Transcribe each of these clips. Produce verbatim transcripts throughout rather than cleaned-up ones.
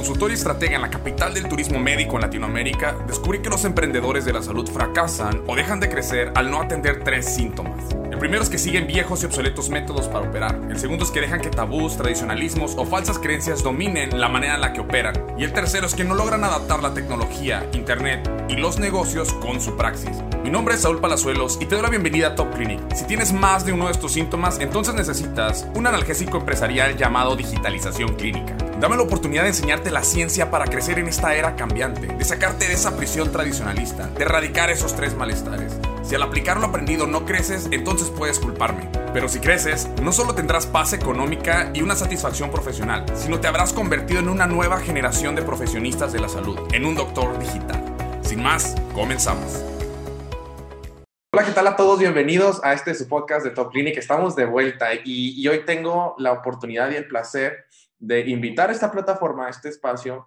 consultor y estratega en la capital del turismo médico en Latinoamérica, descubrí que los emprendedores de la salud fracasan o dejan de crecer al no atender tres síntomas. El primero es que siguen viejos y obsoletos métodos para operar. El segundo es que dejan que tabús, tradicionalismos o falsas creencias dominen la manera en la que operan. Y el tercero es que no logran adaptar la tecnología, internet y los negocios con su praxis. Mi nombre es Saúl Palazuelos y te doy la bienvenida a Top Clinic. Si tienes más de uno de estos síntomas, entonces necesitas un analgésico empresarial llamado digitalización clínica. Dame la oportunidad de enseñarte la ciencia para crecer en esta era cambiante, de sacarte de esa prisión tradicionalista, de erradicar esos tres malestares. Si al aplicar lo aprendido no creces, entonces puedes culparme. Pero si creces, no solo tendrás paz económica y una satisfacción profesional, sino te habrás convertido en una nueva generación de profesionistas de la salud, en un doctor digital. Sin más, comenzamos. Hola, ¿qué tal a todos? Bienvenidos a este su podcast de Top Clinic. Estamos de vuelta y, y hoy tengo la oportunidad y el placer de invitar a esta plataforma, a este espacio,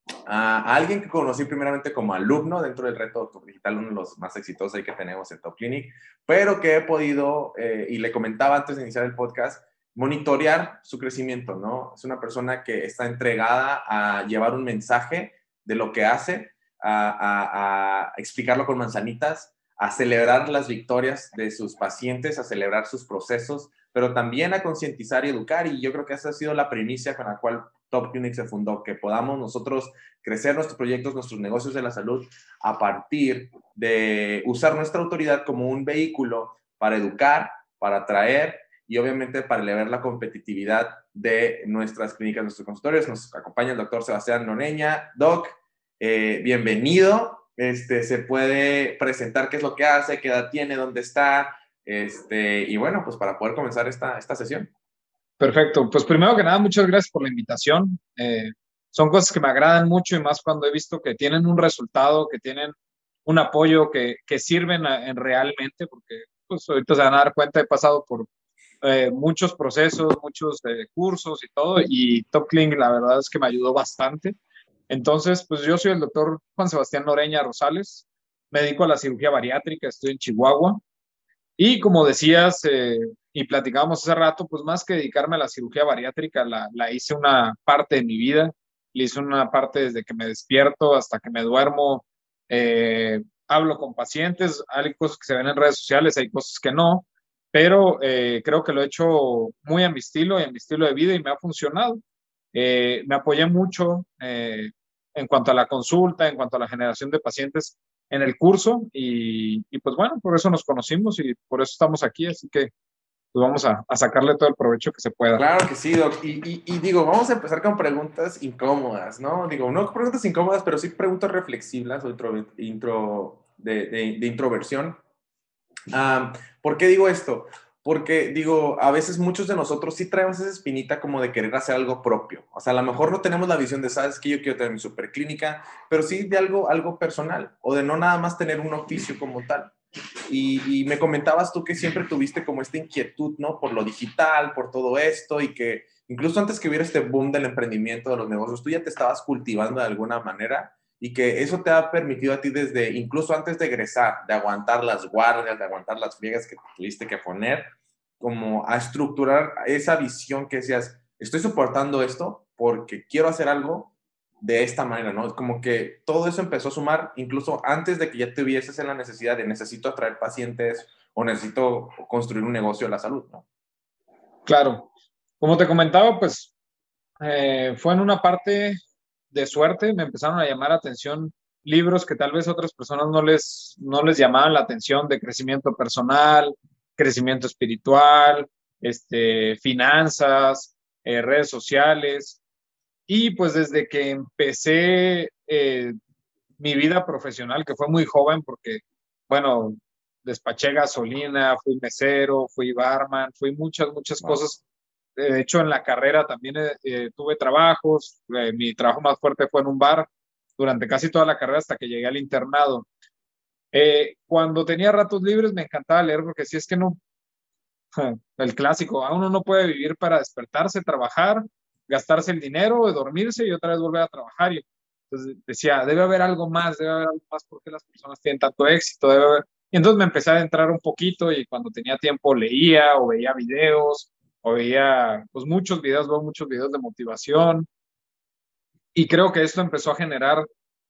a alguien que conocí primeramente como alumno dentro del reto Doctor Digital, uno de los más exitosos ahí que tenemos en Top Clinic, pero que he podido, eh, y le comentaba antes de iniciar el podcast, monitorear su crecimiento, ¿no? Es una persona que está entregada a llevar un mensaje de lo que hace, a, a, a explicarlo con manzanitas, a celebrar las victorias de sus pacientes, a celebrar sus procesos, pero también a concientizar y educar, y yo creo que esa ha sido la primicia con la cual Top Clinic se fundó, que podamos nosotros crecer nuestros proyectos, nuestros negocios de la salud a partir de usar nuestra autoridad como un vehículo para educar, para atraer y obviamente para elevar la competitividad de nuestras clínicas, nuestros consultorios. Nos acompaña el doctor Sebastián Noreña. Doc, eh, bienvenido. Este, se puede presentar qué es lo que hace, qué edad tiene, dónde está, este, y bueno, pues para poder comenzar esta, esta sesión. Perfecto. Pues primero que nada, muchas gracias por la invitación. Eh, son cosas que me agradan mucho y más cuando he visto que tienen un resultado, que tienen un apoyo, que, que sirven a, en realmente, porque pues ahorita se van a dar cuenta, he pasado por eh, muchos procesos, muchos eh, cursos y todo, y Top Clinic la verdad es que me ayudó bastante. Entonces, pues yo soy el doctor Juan Sebastián Noreña Rosales, me dedico a la cirugía bariátrica, estoy en Chihuahua. Y como decías, eh, y platicábamos hace rato, pues más que dedicarme a la cirugía bariátrica, la, la hice una parte de mi vida, la hice una parte desde que me despierto hasta que me duermo, eh, hablo con pacientes, hay cosas que se ven en redes sociales, hay cosas que no, pero eh, creo que lo he hecho muy a mi estilo y a mi estilo de vida y me ha funcionado. Eh, me apoyé mucho eh, en cuanto a la consulta, en cuanto a la generación de pacientes en el curso y, y pues bueno, por eso nos conocimos y por eso estamos aquí, así que pues vamos a, a sacarle todo el provecho que se pueda. Claro que sí, Doc. Y, y, y digo, vamos a empezar con preguntas incómodas, ¿no? Digo, no preguntas incómodas, pero sí preguntas reflexivas o intro, intro de, de, de introversión. Um, ¿Por qué digo esto? Porque, digo, a veces muchos de nosotros sí traemos esa espinita como de querer hacer algo propio. O sea, a lo mejor no tenemos la visión de, sabes que yo quiero tener mi superclínica, pero sí de algo, algo personal o de no nada más tener un oficio como tal. Y, y me comentabas tú que siempre tuviste como esta inquietud, ¿no? Por lo digital, por todo esto y que incluso antes que hubiera este boom del emprendimiento, de los negocios, tú ya te estabas cultivando de alguna manera y que eso te ha permitido a ti desde, incluso antes de egresar, de aguantar las guardias, de aguantar las friegas que tuviste que poner, como a estructurar esa visión que decías, estoy soportando esto porque quiero hacer algo de esta manera, ¿no? Es como que todo eso empezó a sumar incluso antes de que ya tuvieses en la necesidad de necesito atraer pacientes o necesito construir un negocio de la salud, ¿no? Claro. Como te comentaba, pues eh, fue en una parte de suerte, me empezaron a llamar la atención libros que tal vez otras personas no les, no les llamaban la atención de crecimiento personal, crecimiento espiritual, este, finanzas, eh, redes sociales. Y pues desde que empecé eh, mi vida profesional, que fue muy joven porque, bueno, despaché gasolina, fui mesero, fui barman, fui muchas, muchas Wow. cosas. De hecho, en la carrera también eh, eh, tuve trabajos. Eh, mi trabajo más fuerte fue en un bar durante casi toda la carrera hasta que llegué al internado. Eh, cuando tenía ratos libres me encantaba leer porque si es que no, el clásico, a uno no puede vivir para despertarse, trabajar, gastarse el dinero, dormirse y otra vez volver a trabajar. Y entonces decía, debe haber algo más, debe haber algo más porque las personas tienen tanto éxito, debe haber... Y entonces me empecé a entrar un poquito y cuando tenía tiempo leía o veía videos o veía pues muchos videos, veo muchos videos de motivación y creo que esto empezó a generar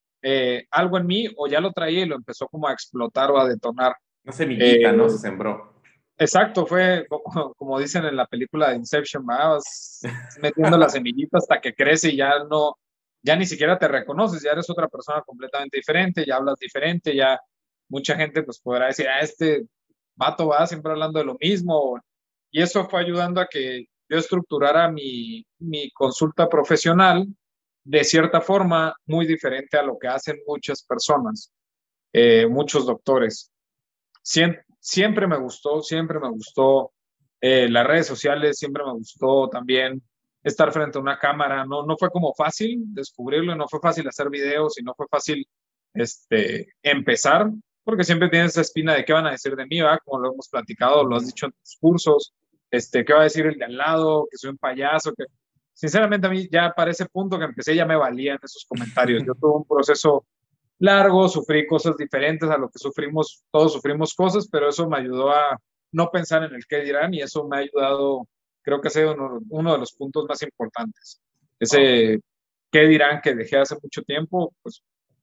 eh, algo en mí, o ya lo traía y lo empezó como a explotar o a detonar. Una semillita, ¿no? Eh, Se sembró. exacto, fue como, como dicen en la película de Inception, ¿verdad? Vas metiendo la semillita hasta que crece y ya no, ya ni siquiera te reconoces, ya eres otra persona completamente diferente, ya hablas diferente, ya mucha gente pues podrá decir, ah, este vato va siempre hablando de lo mismo. Y eso fue ayudando a que yo estructurara mi, mi consulta profesional de cierta forma muy diferente a lo que hacen muchas personas, eh, muchos doctores. Siem- siempre me gustó, siempre me gustó eh, las redes sociales, siempre me gustó también estar frente a una cámara. No, no fue como fácil descubrirlo, no fue fácil hacer videos y no fue fácil este, empezar, porque siempre tienes esa espina de qué van a decir de mí, ¿verdad? Como lo hemos platicado, lo has dicho en tus cursos, este, qué va a decir el de al lado, que soy un payaso, que sinceramente a mí ya para ese punto que empecé ya me valían esos comentarios. Yo tuve un proceso largo, sufrí cosas diferentes a lo que sufrimos, todos sufrimos cosas, pero eso me ayudó a no pensar en el qué dirán y eso me ha ayudado, creo que ha sido uno, uno de los puntos más importantes. Ok. Ese qué dirán que dejé hace mucho tiempo, pues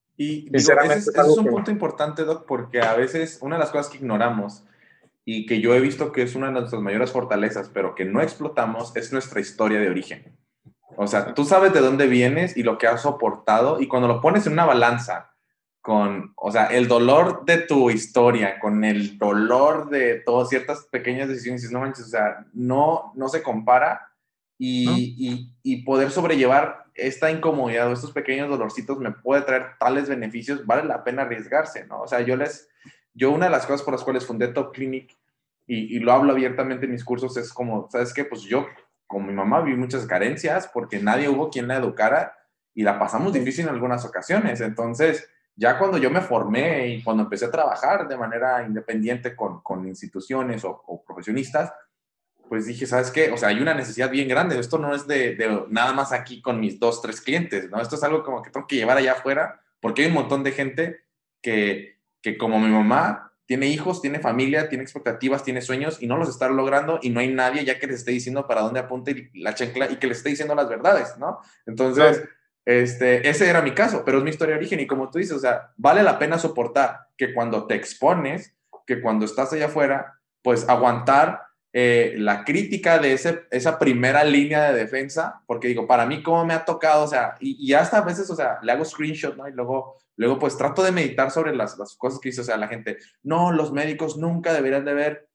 Y digo, ese sinceramente es, es ese es algo un que... punto importante, Doc, porque a veces una de las cosas que ignoramos y que yo he visto que es una de nuestras mayores fortalezas, pero que no explotamos, es nuestra historia de origen. O sea, tú sabes de dónde vienes y lo que has soportado, y cuando lo pones en una balanza con, o sea, el dolor de tu historia, con el dolor de todas ciertas pequeñas decisiones, dices, no manches, o sea, no, no se compara, ¿no? y, y, y poder sobrellevar esta incomodidad o estos pequeños dolorcitos me puede traer tales beneficios, vale la pena arriesgarse, ¿no? O sea, yo les, yo una de las cosas por las cuales fundé Top Clinic, y, y lo hablo abiertamente en mis cursos, es como, ¿sabes qué? Pues yo, con mi mamá, vi muchas carencias porque nadie hubo quien la educara y la pasamos difícil en algunas ocasiones. Entonces, ya cuando yo me formé y cuando empecé a trabajar de manera independiente con, con instituciones o, o profesionistas, pues dije, ¿sabes qué? O sea, hay una necesidad bien grande. Esto no es de, de nada más aquí con mis dos, tres clientes, ¿no? Esto es algo como que tengo que llevar allá afuera porque hay un montón de gente que, que como mi mamá, tiene hijos, tiene familia, tiene expectativas, tiene sueños y no los está logrando y no hay nadie ya que les esté diciendo para dónde apunte la chancla y que les esté diciendo las verdades, ¿no? Entonces, Claro. este, ese era mi caso, pero es mi historia de origen y como tú dices, o sea, vale la pena soportar que cuando te expones, que cuando estás allá afuera, pues aguantar eh, la crítica de ese, esa primera línea de defensa, porque digo, para mí cómo me ha tocado, o sea, y, y hasta a veces, o sea, le hago screenshot, ¿no? Y luego, luego pues trato de meditar sobre las, las cosas que dice, o sea, la gente, no, los médicos nunca deberían de ver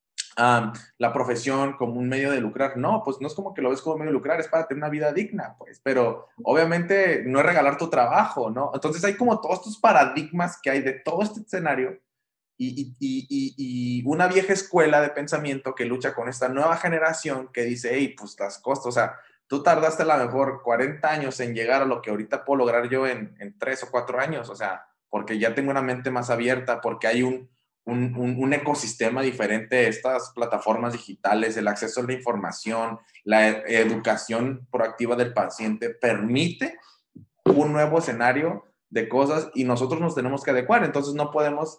um, la profesión como un medio de lucrar. No, pues no es como que lo ves como medio de lucrar, es para tener una vida digna, pues, pero obviamente no es regalar tu trabajo, ¿no? Entonces hay como todos estos paradigmas que hay de todo este escenario y, y, y, y, una vieja escuela de pensamiento que lucha con esta nueva generación que dice, hey, pues las cosas, o sea, tú tardaste a lo mejor cuarenta años en llegar a lo que ahorita puedo lograr yo en, en tres o cuatro años, o sea, porque ya tengo una mente más abierta, porque hay un, un, un, un ecosistema diferente, estas plataformas digitales, el acceso a la información, la educación proactiva del paciente, permite un nuevo escenario de cosas y nosotros nos tenemos que adecuar, entonces no podemos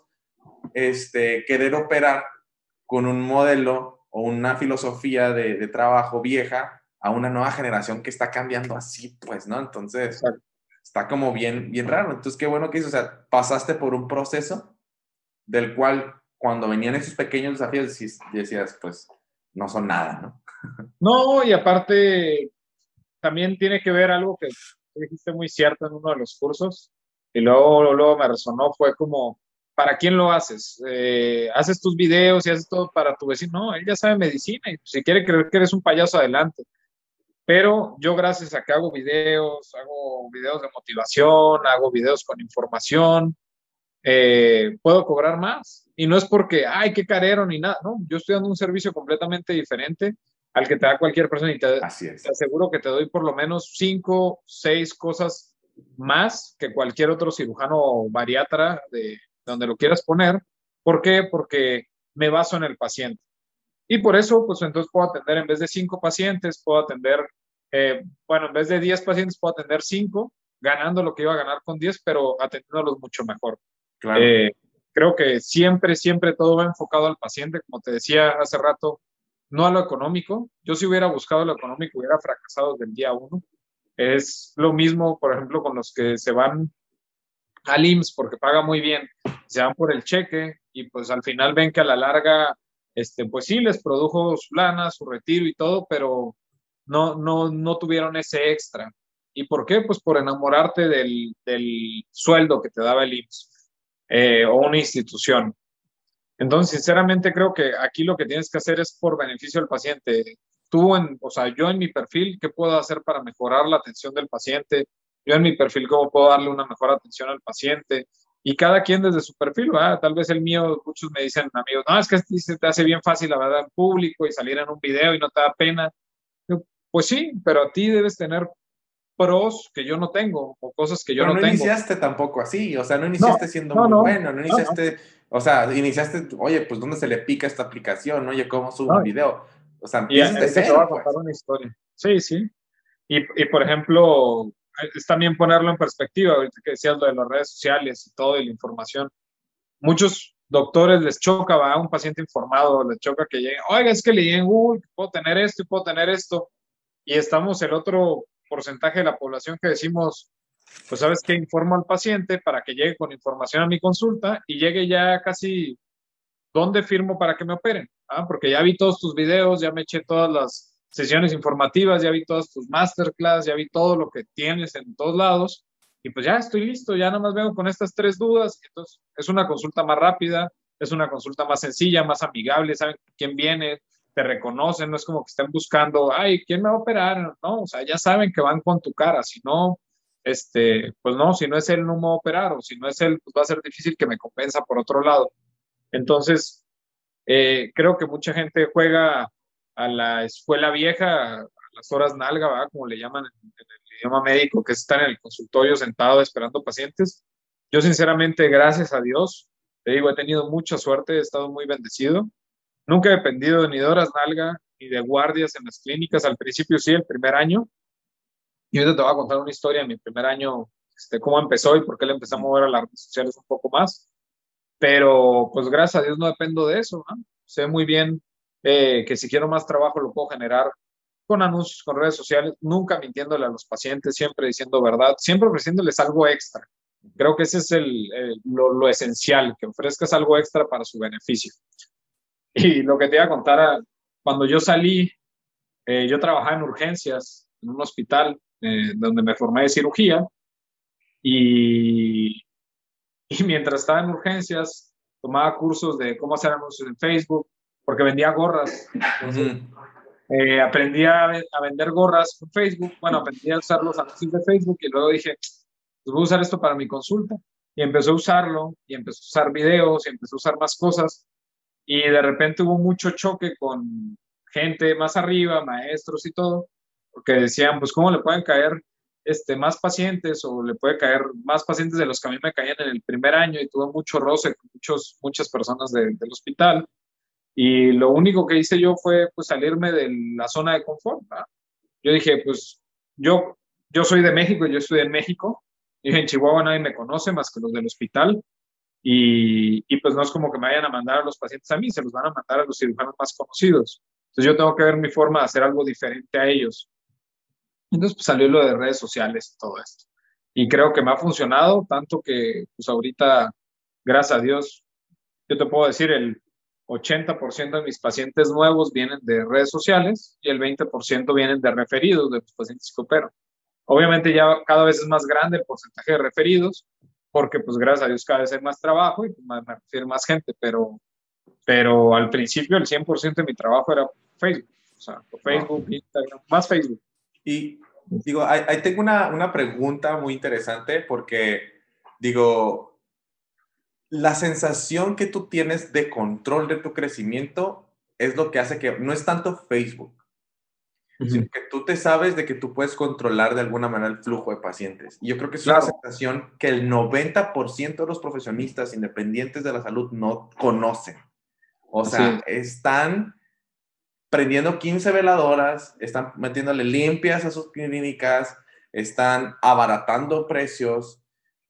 este, querer operar con un modelo o una filosofía de, de trabajo vieja a una nueva generación que está cambiando así, pues, ¿no? Entonces, Exacto. está como bien, bien raro. Entonces, qué bueno que hizo, o sea, pasaste por un proceso del cual cuando venían esos pequeños desafíos decías, decías pues, no son nada, ¿no? No, y aparte también tiene que ver algo que dijiste muy cierto en uno de los cursos y luego, luego me resonó, fue como, ¿para quién lo haces? Eh, ¿haces tus videos y haces todo para tu vecino? No, él ya sabe medicina y si quiere creer que eres un payaso, adelante. Pero yo gracias a que hago videos, hago videos de motivación, hago videos con información, eh, puedo cobrar más. Y no es porque, ay, qué carero ni nada. No, yo estoy dando un servicio completamente diferente al que te da cualquier persona y te, Así te es. aseguro que te doy por lo menos cinco, seis cosas más que cualquier otro cirujano bariatra de donde lo quieras poner. ¿Por qué? Porque me baso en el paciente. Y por eso, pues entonces puedo atender en vez de cinco pacientes, puedo atender, eh, bueno, en vez de diez pacientes, puedo atender cinco, ganando lo que iba a ganar con diez, pero atendiéndolos mucho mejor. Claro. Eh, creo que siempre, siempre todo va enfocado al paciente, como te decía hace rato, no a lo económico. Yo si hubiera buscado lo económico, hubiera fracasado desde el día uno. Es lo mismo, por ejemplo, con los que se van al I M S S porque paga muy bien, se van por el cheque y pues al final ven que a la larga, este, pues sí, les produjo su lana, su retiro y todo, pero no, no, no tuvieron ese extra. ¿Y por qué? Pues por enamorarte del, del sueldo que te daba el I M S S eh, o una institución. Entonces, sinceramente, creo que aquí lo que tienes que hacer es por beneficio del paciente. Tú, en, o sea, yo en mi perfil, ¿qué puedo hacer para mejorar la atención del paciente? Yo en mi perfil, ¿cómo puedo darle una mejor atención al paciente? Y cada quien desde su perfil, ¿verdad? Tal vez el mío, muchos me dicen, amigos, no, es que este se te hace bien fácil, la verdad, en público y salir en un video y no te da pena. Yo, pues sí, pero a ti debes tener pros que yo no tengo o cosas que yo Pero no no tengo. iniciaste tampoco así, o sea, no No, iniciaste siendo no, muy no, bueno, no no, no. iniciaste, o sea, iniciaste, oye, pues ¿dónde se le pica esta aplicación? Oye, ¿cómo subo un no. video? O sea, Y empiezas de ahorita te voy cero, a pues. contar una historia. Sí, sí. Y, y, por ejemplo, es también ponerlo en perspectiva, ahorita que decías lo de las redes sociales y todo, y la información. Muchos doctores les choca, va a un paciente informado, les choca que llegue, oiga, es que leí en Google que puedo tener esto y puedo tener esto. Y estamos el otro porcentaje de la población que decimos, pues sabes qué, informo al paciente para que llegue con información a mi consulta y llegue ya casi, ¿dónde firmo para que me operen? ¿Ah? Porque ya vi todos tus videos, ya me eché todas las sesiones informativas, ya vi todas tus masterclass, ya vi todo lo que tienes en todos lados y pues ya estoy listo, ya nada más vengo con estas tres dudas. Entonces es una consulta más rápida, es una consulta más sencilla, más amigable, saben quién viene, te reconocen, no es como que estén buscando, ay, ¿quién me va a operar? No, o sea, ya saben que van con tu cara, si no, este, pues no, si no es él no me va a operar o si no es él, pues va a ser difícil que me compensa por otro lado. Entonces, eh, creo que mucha gente juega a la escuela vieja, a las horas nalga, ¿verdad? Como le llaman en, en el idioma médico, que es estar en el consultorio sentado esperando pacientes. Yo, sinceramente, gracias a Dios, te digo, he tenido mucha suerte, he estado muy bendecido. Nunca he dependido ni de horas nalga ni de guardias en las clínicas. Al principio sí, el primer año. Y ahorita te voy a contar una historia de mi primer año, este, cómo empezó y por qué le empecé a mover a las redes sociales un poco más. Pero pues gracias a Dios no dependo de eso, ¿no? Sé muy bien eh, que si quiero más trabajo lo puedo generar con anuncios, con redes sociales, nunca mintiéndole a los pacientes, siempre diciendo verdad, siempre ofreciéndoles algo extra. Creo que ese es el, el- lo, lo esencial, que ofrezcas algo extra para su beneficio. Y lo que te iba a contar, ah, cuando yo salí, eh, yo trabajaba en urgencias, en un hospital eh, donde me formé de cirugía y y mientras estaba en urgencias, tomaba cursos de cómo hacer anuncios en Facebook, porque vendía gorras. Entonces, Ujú. eh, aprendí a, a, vender gorras en Facebook. Bueno, aprendí a usar los anuncios de Facebook y luego dije, pues voy a usar esto para mi consulta. Y empecé a usarlo, y empecé a usar videos, y empecé a usar más cosas. Y de repente hubo mucho choque con gente más arriba, maestros y todo, porque decían, pues, ¿cómo le pueden caer este, más pacientes o le puede caer más pacientes de los que a mí me caían en el primer año? Y tuve mucho roce con muchos, muchas personas de, del hospital. Y lo único que hice yo fue pues, salirme de la zona de confort, ¿verdad? Yo dije, pues, yo, yo soy de México, yo estoy en México, y en Chihuahua nadie me conoce más que los del hospital. Y, y, pues no es como que me vayan a mandar a los pacientes a mí, se los van a mandar a los cirujanos más conocidos. Entonces yo tengo que ver mi forma de hacer algo diferente a ellos. Entonces pues salió lo de redes sociales y todo esto. Y creo que me ha funcionado, tanto que pues ahorita, gracias a Dios, yo te puedo decir, el ochenta por ciento de mis pacientes nuevos vienen de redes sociales y el veinte por ciento vienen de referidos de los pacientes que opero. Obviamente ya cada vez es más grande el porcentaje de referidos, porque pues gracias a Dios cada vez hay más trabajo y pues, me me refiere más gente, pero, pero al principio el cien por ciento de mi trabajo era Facebook, o sea, por Wow. Facebook, Instagram, más Facebook. Y digo, ahí, ahí tengo una, una pregunta muy interesante porque, digo, la sensación que tú tienes de control de tu crecimiento es lo que hace que no es tanto Facebook, sino Ujú. que tú te sabes de que tú puedes controlar de alguna manera el flujo de pacientes. Y yo creo que es una Claro, sensación que el noventa por ciento de los profesionistas independientes de la salud no conocen. O así sea, es. están prendiendo quince veladoras, están metiéndole limpias a sus clínicas, están abaratando precios.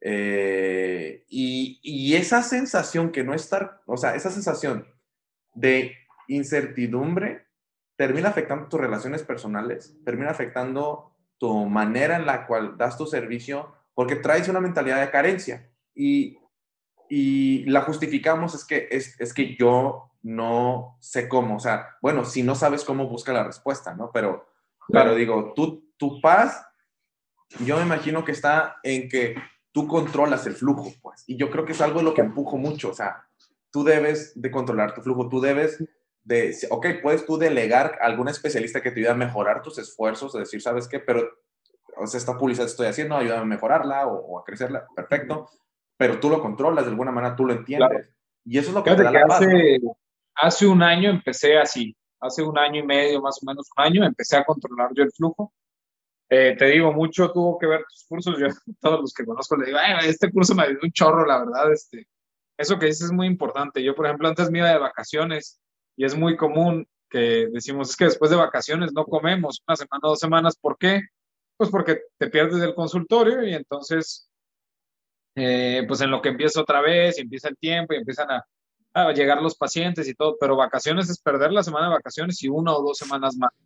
Eh, y, y esa sensación que no estar, o sea, esa sensación de incertidumbre termina afectando tus relaciones personales, termina afectando tu manera en la cual das tu servicio, porque traes una mentalidad de carencia. Y, y la justificamos es que, es, es que yo no sé cómo. O sea, bueno, si no sabes cómo, busca la respuesta, ¿no? Pero, Claro. pero digo, tú, tu paz, yo me imagino que está en que tú controlas el flujo, pues. Y yo creo que es algo de lo que empujo mucho. O sea, tú debes de controlar tu flujo, tú debes de, ok, puedes tú delegar a algún especialista que te ayude a mejorar tus esfuerzos, de decir, ¿sabes qué? Pero, o sea, esta publicidad estoy haciendo, ayúdame a mejorarla o, o a crecerla, perfecto. Pero tú lo controlas, de alguna manera tú lo entiendes. Claro. Y eso es lo que te Fíjate da que la paz, ¿no? hace, hace un año empecé así, hace un año y medio, más o menos un año, empecé a controlar yo el flujo. Eh, te digo, mucho tuvo que ver tus cursos. Yo, todos los que conozco, le digo, "Ay, este curso me ayudó un chorro, la verdad. Este, eso que dices es muy importante. Yo, por ejemplo, antes me iba de vacaciones y es muy común que decimos, es que después de vacaciones no comemos una semana o dos semanas. ¿Por qué? Pues porque te pierdes del consultorio y entonces, eh, pues en lo que empieza otra vez y empieza el tiempo y empiezan a, a llegar los pacientes y todo, pero vacaciones es perder la semana de vacaciones y una o dos semanas más.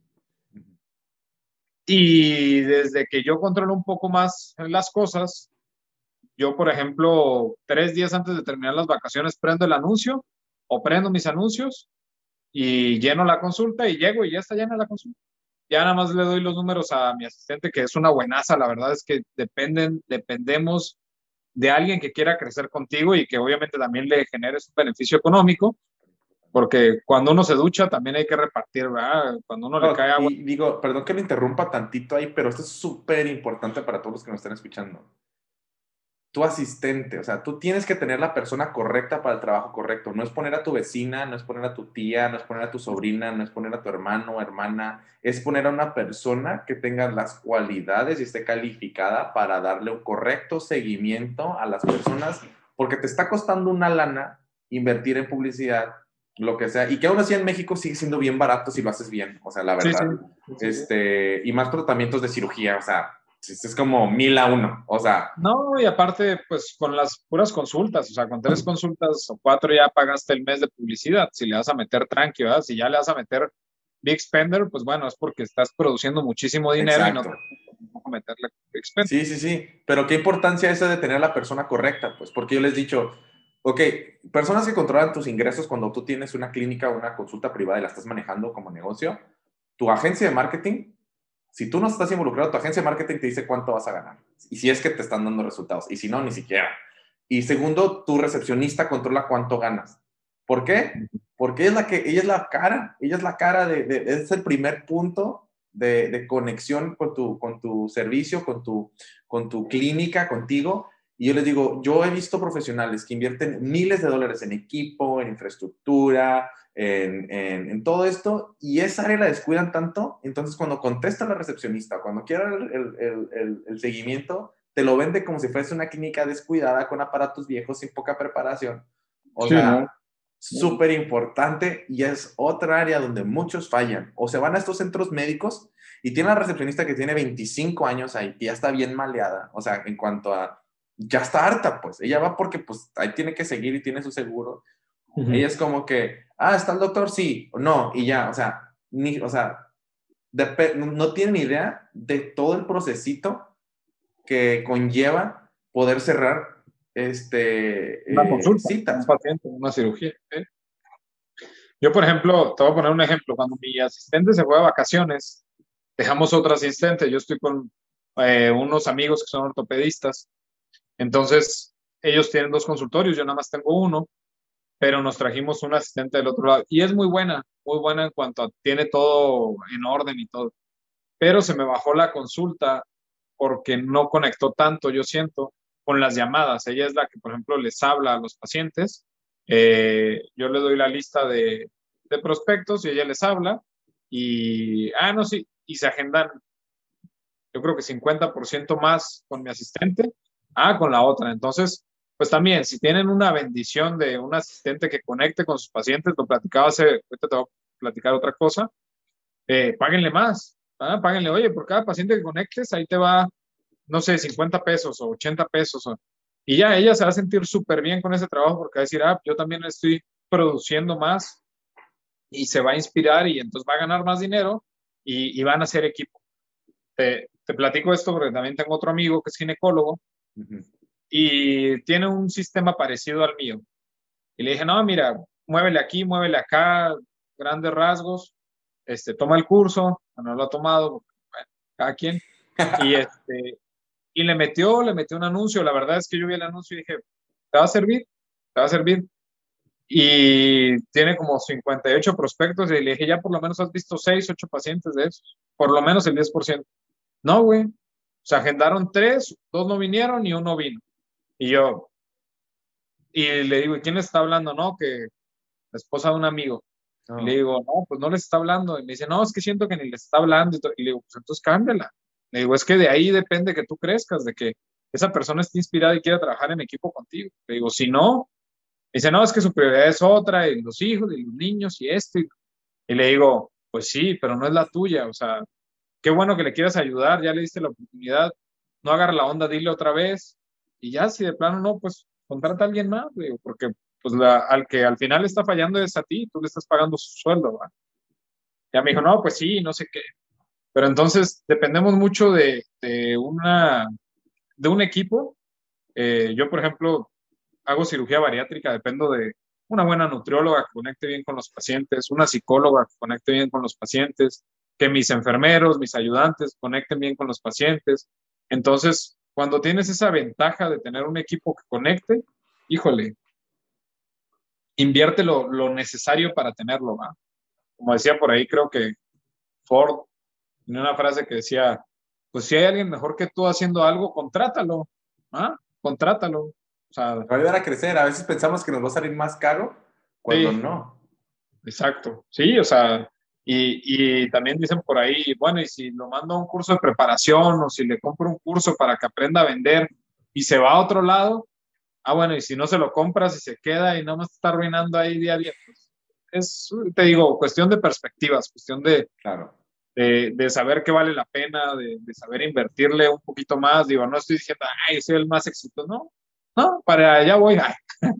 Y desde que yo controlo un poco más las cosas, yo, por ejemplo, tres días antes de terminar las vacaciones, prendo el anuncio o prendo mis anuncios y lleno la consulta y llego y ya está llena la consulta. Ya nada más le doy los números a mi asistente, que es una buenaza. La verdad es que dependen, dependemos de alguien que quiera crecer contigo y que obviamente también le genere un beneficio económico, porque cuando uno se ducha también hay que repartir, ¿verdad? Cuando uno le No, cae agua. y digo, perdón que lo interrumpa tantito ahí, pero esto es súper importante para todos los que nos están escuchando. Tu asistente, o sea, tú tienes que tener la persona correcta para el trabajo correcto. No es poner a tu vecina, no es poner a tu tía, no es poner a tu sobrina, no es poner a tu hermano o hermana, es poner a una persona que tenga las cualidades y esté calificada para darle un correcto seguimiento a las personas, porque te está costando una lana invertir en publicidad, lo que sea, y que aún así en México sigue siendo bien barato si lo haces bien, o sea, la Sí, sí, verdad. sí, sí. Este, y más tratamientos de cirugía, o sea, es como mil a uno, o sea, No, y aparte, pues con las puras consultas, o sea, con tres consultas o cuatro ya pagaste el mes de publicidad. Si le vas a meter tranqui, ¿verdad? Si ya le vas a meter Big Spender, pues bueno, es porque estás produciendo muchísimo dinero y no te exacto. vas a meterle Big Spender. Sí, sí, sí, pero qué importancia esa de tener a la persona correcta, pues, porque yo les he dicho, ok, personas que controlan tus ingresos cuando tú tienes una clínica o una consulta privada y la estás manejando como negocio, tu agencia de marketing, si tú no estás involucrado, tu agencia de marketing te dice cuánto vas a ganar, y si es que te están dando resultados, y si no, ni siquiera. Y segundo, tu recepcionista controla cuánto ganas. ¿Por qué? Porque ella es la, que, ella es la cara, ella es la cara de, de, de es el primer punto de, de conexión con tu, con tu servicio, con tu, con tu clínica, contigo. Y yo les digo, yo he visto profesionales que invierten miles de dólares en equipo, en infraestructura, en, en, en todo esto, y esa área la descuidan tanto, entonces cuando contesta la recepcionista, cuando quiera el, el, el, el seguimiento, te lo vende como si fuese una clínica descuidada con aparatos viejos sin poca preparación. O Sí, ¿no? sea, súper importante, y es otra área donde muchos fallan. O se van a estos centros médicos y tiene la recepcionista que tiene veinticinco años ahí, que ya está bien maleada. O sea, en cuanto a, ya está harta, pues. Ella va porque pues ahí tiene que seguir y tiene su seguro. Uh-huh. Ella es como que, ah, ¿está el doctor? Sí, o no, y ya, o sea, ni, o sea, de, no tiene ni idea de todo el procesito que conlleva poder cerrar este, Una eh, consulta, citas. un paciente, una cirugía. ¿eh? Yo, por ejemplo, te voy a poner un ejemplo. Cuando mi asistente se fue de vacaciones, dejamos otro asistente. Yo estoy con eh, unos amigos que son ortopedistas. Entonces, ellos tienen dos consultorios, yo nada más tengo uno, pero nos trajimos un asistente del otro lado. Y es muy buena, muy buena en cuanto a tiene todo en orden y todo. Pero se me bajó la consulta porque no conectó tanto, yo siento, con las llamadas. Ella es la que, por ejemplo, les habla a los pacientes. Eh, yo le doy la lista de, de prospectos y ella les habla. Y, ah, no, sí, y se agendan, yo creo que cincuenta por ciento más con mi asistente, ah, con la otra. Entonces, pues también, si tienen una bendición de un asistente que conecte con sus pacientes, lo platicaba hace, ahorita te voy a platicar otra cosa, eh, páguenle más, ¿ah? Páguenle, oye, por cada paciente que conectes, ahí te va, no sé, cincuenta pesos o ochenta pesos. O, y ya ella se va a sentir súper bien con ese trabajo porque va a decir, ah, yo también estoy produciendo más y se va a inspirar y entonces va a ganar más dinero y, y van a hacer equipo. Te, te platico esto porque también tengo otro amigo que es ginecólogo Ujú. y tiene un sistema parecido al mío. Y le dije, no, mira, muévele aquí, muévele acá, grandes rasgos, este, toma el curso, no lo ha tomado, bueno, cada quien. Y, este, y le metió, le metió un anuncio. La verdad es que yo vi el anuncio y dije, ¿te va a servir? ¿Te va a servir? Y tiene como cincuenta y ocho prospectos y le dije, ya por lo menos has visto seis ocho pacientes de esos, por lo menos el diez por ciento. No, güey. Se agendaron tres, dos no vinieron y uno vino. Y yo, y le digo, ¿y quién les está hablando? No, que la esposa de un amigo. Y le No. digo, no, pues no les está hablando. Y me dice, no, es que siento que ni les está hablando. Y, to- y le digo, pues entonces cámbiala. Le digo, es que de ahí depende que tú crezcas, de que esa persona esté inspirada y quiera trabajar en equipo contigo. Le digo, si no, dice, no, es que su prioridad es otra, y los hijos, y los niños, y esto. Y, y le digo, pues sí, pero no es la tuya. O sea, qué bueno que le quieras ayudar, ya le diste la oportunidad. No agarra la onda, dile otra vez. Y ya, si de plano no, pues contrata a alguien más, le digo, porque pues la, al que al final está fallando es a ti, tú le estás pagando su sueldo, ¿va? Ya me dijo, no, pues sí, no sé qué. Pero entonces dependemos mucho de, de una, de un equipo. Eh, yo, por ejemplo, hago cirugía bariátrica, dependo de una buena nutrióloga que conecte bien con los pacientes, una psicóloga que conecte bien con los pacientes, que mis enfermeros, mis ayudantes conecten bien con los pacientes. Entonces, cuando tienes esa ventaja de tener un equipo que conecte, híjole, invierte lo, lo necesario para tenerlo, ¿va? Como decía por ahí, creo que Ford tenía una frase que decía, pues si hay alguien mejor que tú haciendo algo, contrátalo, ¿ah? Contrátalo. O sea, Va a ayudar a crecer. A veces pensamos que nos va a salir más caro cuando sí, no. exacto. Sí, o sea, y, y también dicen por ahí, bueno, y si lo mando a un curso de preparación o si le compro un curso para que aprenda a vender y se va a otro lado, ah, bueno, y si no se lo compras y se queda y no me está arruinando ahí día a día, pues es, te digo, cuestión de perspectivas, cuestión de, Claro. de, de saber qué vale la pena, de, de saber invertirle un poquito más. Digo, no estoy diciendo, ay, soy el más exitoso, no, no, para allá voy, ay.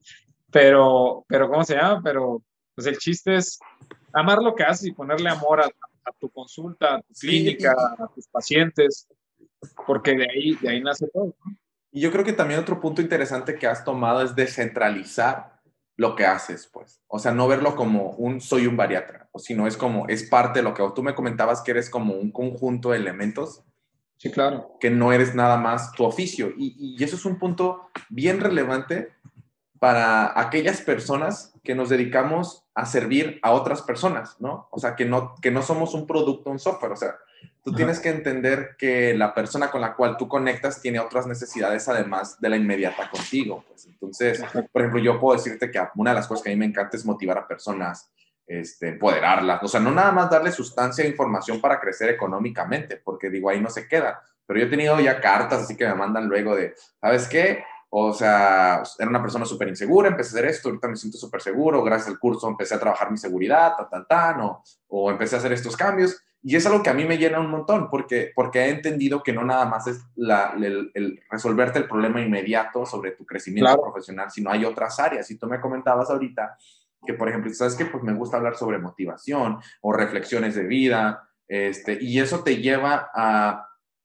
pero, pero, ¿cómo se llama? Pero, pues el chiste es amar lo que haces y ponerle amor a, a tu consulta, a tu Sí, clínica, y, a tus pacientes, porque de ahí, de ahí nace todo, ¿no? y yo creo que también otro punto interesante que has tomado es descentralizar lo que haces, pues. O sea, no verlo como un soy un bariatra, o sino es como, es parte de lo que tú me comentabas que eres como un conjunto de elementos Sí, claro. que no eres nada más tu oficio. Y, y eso es un punto bien relevante para aquellas personas que nos dedicamos a servir a otras personas, ¿no? O sea, que no, que no somos un producto, un software. O sea, tú Ajá. tienes que entender que la persona con la cual tú conectas tiene otras necesidades además de la inmediata contigo. Pues. Entonces, Exacto. por ejemplo, yo puedo decirte que una de las cosas que a mí me encanta es motivar a personas, este, empoderarlas. O sea, no nada más darle sustancia e información para crecer económicamente, porque digo, ahí no se queda. Pero yo he tenido ya cartas así que me mandan luego de, ¿sabes qué? O sea, era una persona súper insegura, empecé a hacer esto, ahorita me siento súper seguro, gracias al curso empecé a trabajar mi seguridad, ta, ta, ta, no, o empecé a hacer estos cambios. Y es algo que a mí me llena un montón, porque, porque he entendido que no nada más es la, el, el resolverte el problema inmediato sobre tu crecimiento Claro. profesional, sino hay otras áreas. Y tú me comentabas ahorita que, por ejemplo, ¿sabes qué? Pues me gusta hablar sobre motivación o reflexiones de vida, este, y eso te lleva a,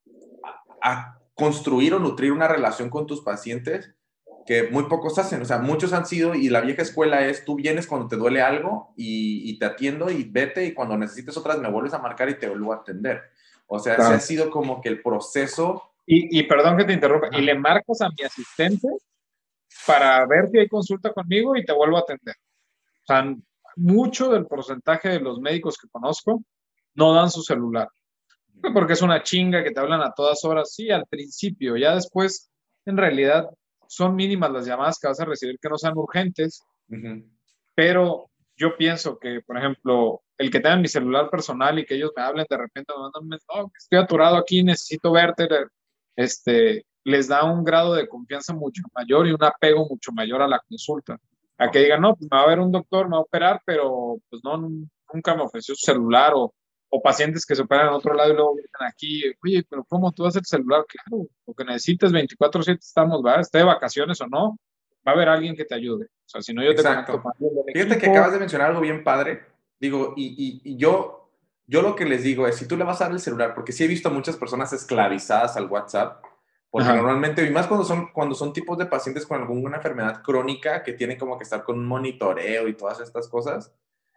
a construir o nutrir una relación con tus pacientes que muy pocos hacen. O sea, muchos han sido, y la vieja escuela es, tú vienes cuando te duele algo y, y te atiendo y vete, y cuando necesites otras me vuelves a marcar y te vuelvo a atender. O sea, ese ha Claro. sido como que el proceso. Y, y perdón que te interrumpa, y Ajá. le marcas a mi asistente para ver si hay consulta conmigo y te vuelvo a atender. O sea, mucho del porcentaje de los médicos que conozco no dan su celular, porque es una chinga que te hablan a todas horas, sí, al principio, ya después, en realidad, son mínimas las llamadas que vas a recibir que no sean urgentes, Uh-huh. pero yo pienso que, por ejemplo, el que tengan mi celular personal y que ellos me hablen de repente, me mandan un mensaje, "Oh, estoy aturado aquí, necesito verte", este, les da un grado de confianza mucho mayor y un apego mucho mayor a la consulta. A que Okay. digan, no, pues me va a ver un doctor, me va a operar, pero pues no, nunca me ofreció su celular, o, o pacientes que se operan en otro lado y luego vienen aquí, oye, pero ¿cómo tú das el celular? Claro, lo que necesites veinticuatro siete estamos, ¿verdad? Esté de vacaciones o no, va a haber alguien que te ayude. O sea, si no, yo te conecto Exacto. con alguien del Fíjate que equipo. acabas de mencionar algo bien padre. Digo, y, y, y yo yo lo que les digo es, si tú le vas a dar el celular, porque sí he visto a muchas personas esclavizadas al WhatsApp, porque Ajá. normalmente, y más cuando son, cuando son tipos de pacientes con alguna enfermedad crónica que tienen como que estar con un monitoreo y todas estas cosas,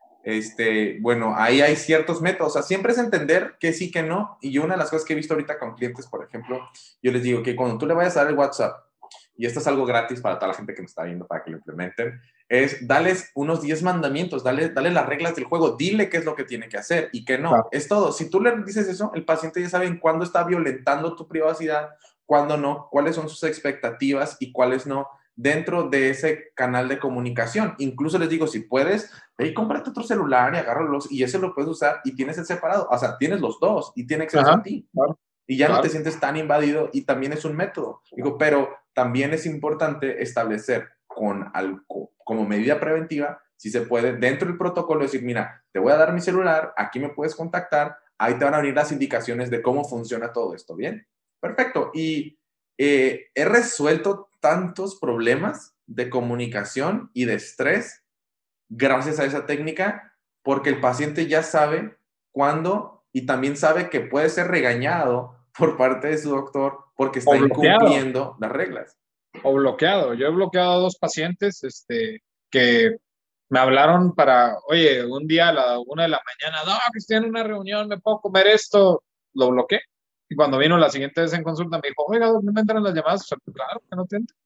este, bueno, ahí hay ciertos métodos, o sea, siempre es entender que sí, que no, y yo una de las cosas que he visto ahorita con clientes, por ejemplo, yo les digo que cuando tú le vayas a dar el WhatsApp, y esto es algo gratis para toda la gente que me está viendo para que lo implementen, es darles unos diez mandamientos, dale, dale las reglas del juego, dile qué es lo que tiene que hacer y qué no. Claro. Es todo. Si tú le dices eso, el paciente ya sabe en cuándo está violentando tu privacidad, cuándo no, cuáles son sus expectativas y cuáles no dentro de ese canal de comunicación. Incluso les digo, si puedes, ve y cómprate otro celular y agárralos y ese lo puedes usar y tienes el separado. O sea, tienes los dos y tiene acceso Ajá, a ti. claro, Y ya no claro. te sientes tan invadido y también es un método. Digo, pero también es importante establecer con algo, como medida preventiva, si se puede, dentro del protocolo decir, mira, te voy a dar mi celular, aquí me puedes contactar, ahí te van a abrir las indicaciones de cómo funciona todo esto, ¿bien? Perfecto. Y eh, he resuelto tantos problemas de comunicación y de estrés gracias a esa técnica, porque el paciente ya sabe cuándo y también sabe que puede ser regañado por parte de su doctor porque está O bloqueado, incumpliendo las reglas. o bloqueado. Yo he bloqueado a dos pacientes este, que me hablaron para, oye, un día a la una de la mañana, no, que estoy en una reunión, me puedo comer esto. Lo bloqueé. Y cuando vino la siguiente vez en consulta, me dijo, oiga, ¿no me entran las llamadas? O sea, claro que no te entran.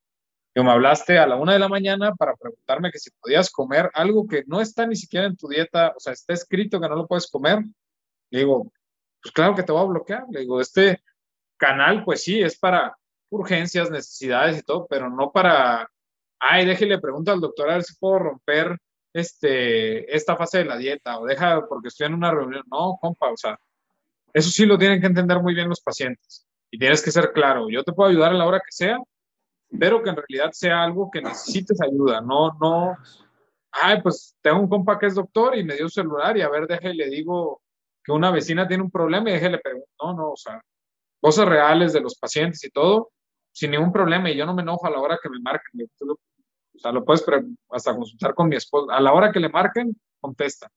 Y me hablaste a la una de la mañana para preguntarme que si podías comer algo que no está ni siquiera en tu dieta, o sea, está escrito que no lo puedes comer. Le digo, pues claro que te voy a bloquear. Le digo, este canal, pues sí, es para urgencias, necesidades y todo, pero no para, ay, déjele pregunto al doctor a ver si puedo romper este, esta fase de la dieta, o deja porque estoy en una reunión. No, compa, o sea, eso sí lo tienen que entender muy bien los pacientes. Y tienes que ser claro, yo te puedo ayudar a la hora que sea, pero que en realidad sea algo que necesites ayuda, no, no, ay, pues tengo un compa que es doctor y me dio un celular y a ver, déjale, le digo que una vecina tiene un problema y déjele preguntar. No, no, o sea, cosas reales de los pacientes y todo, sin ningún problema. Y yo no me enojo a la hora que me marquen. O sea, lo puedes hasta consultar con mi esposa. A la hora que le marquen, contesta.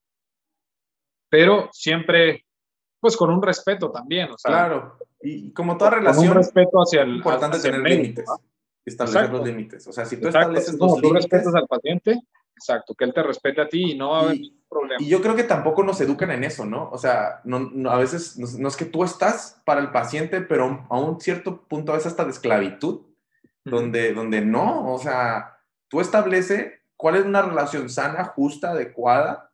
Pero siempre, pues con un respeto también. O sea, Claro, y como toda con un relación, respeto hacia es el, importante hacia el tener médico, límites, ¿no? establecer los Exacto, límites. O sea, si tú exacto. Así estableces los como tú respetas límites al paciente, exacto, que él te respete a ti y no va a haber y, ningún problema. y yo creo que tampoco nos educan en eso, ¿no? O sea, no, no, a veces no, no es que tú estás para el paciente, pero a un cierto punto a veces hasta de esclavitud, donde, donde no, o sea, tú establece cuál es una relación sana, justa, adecuada,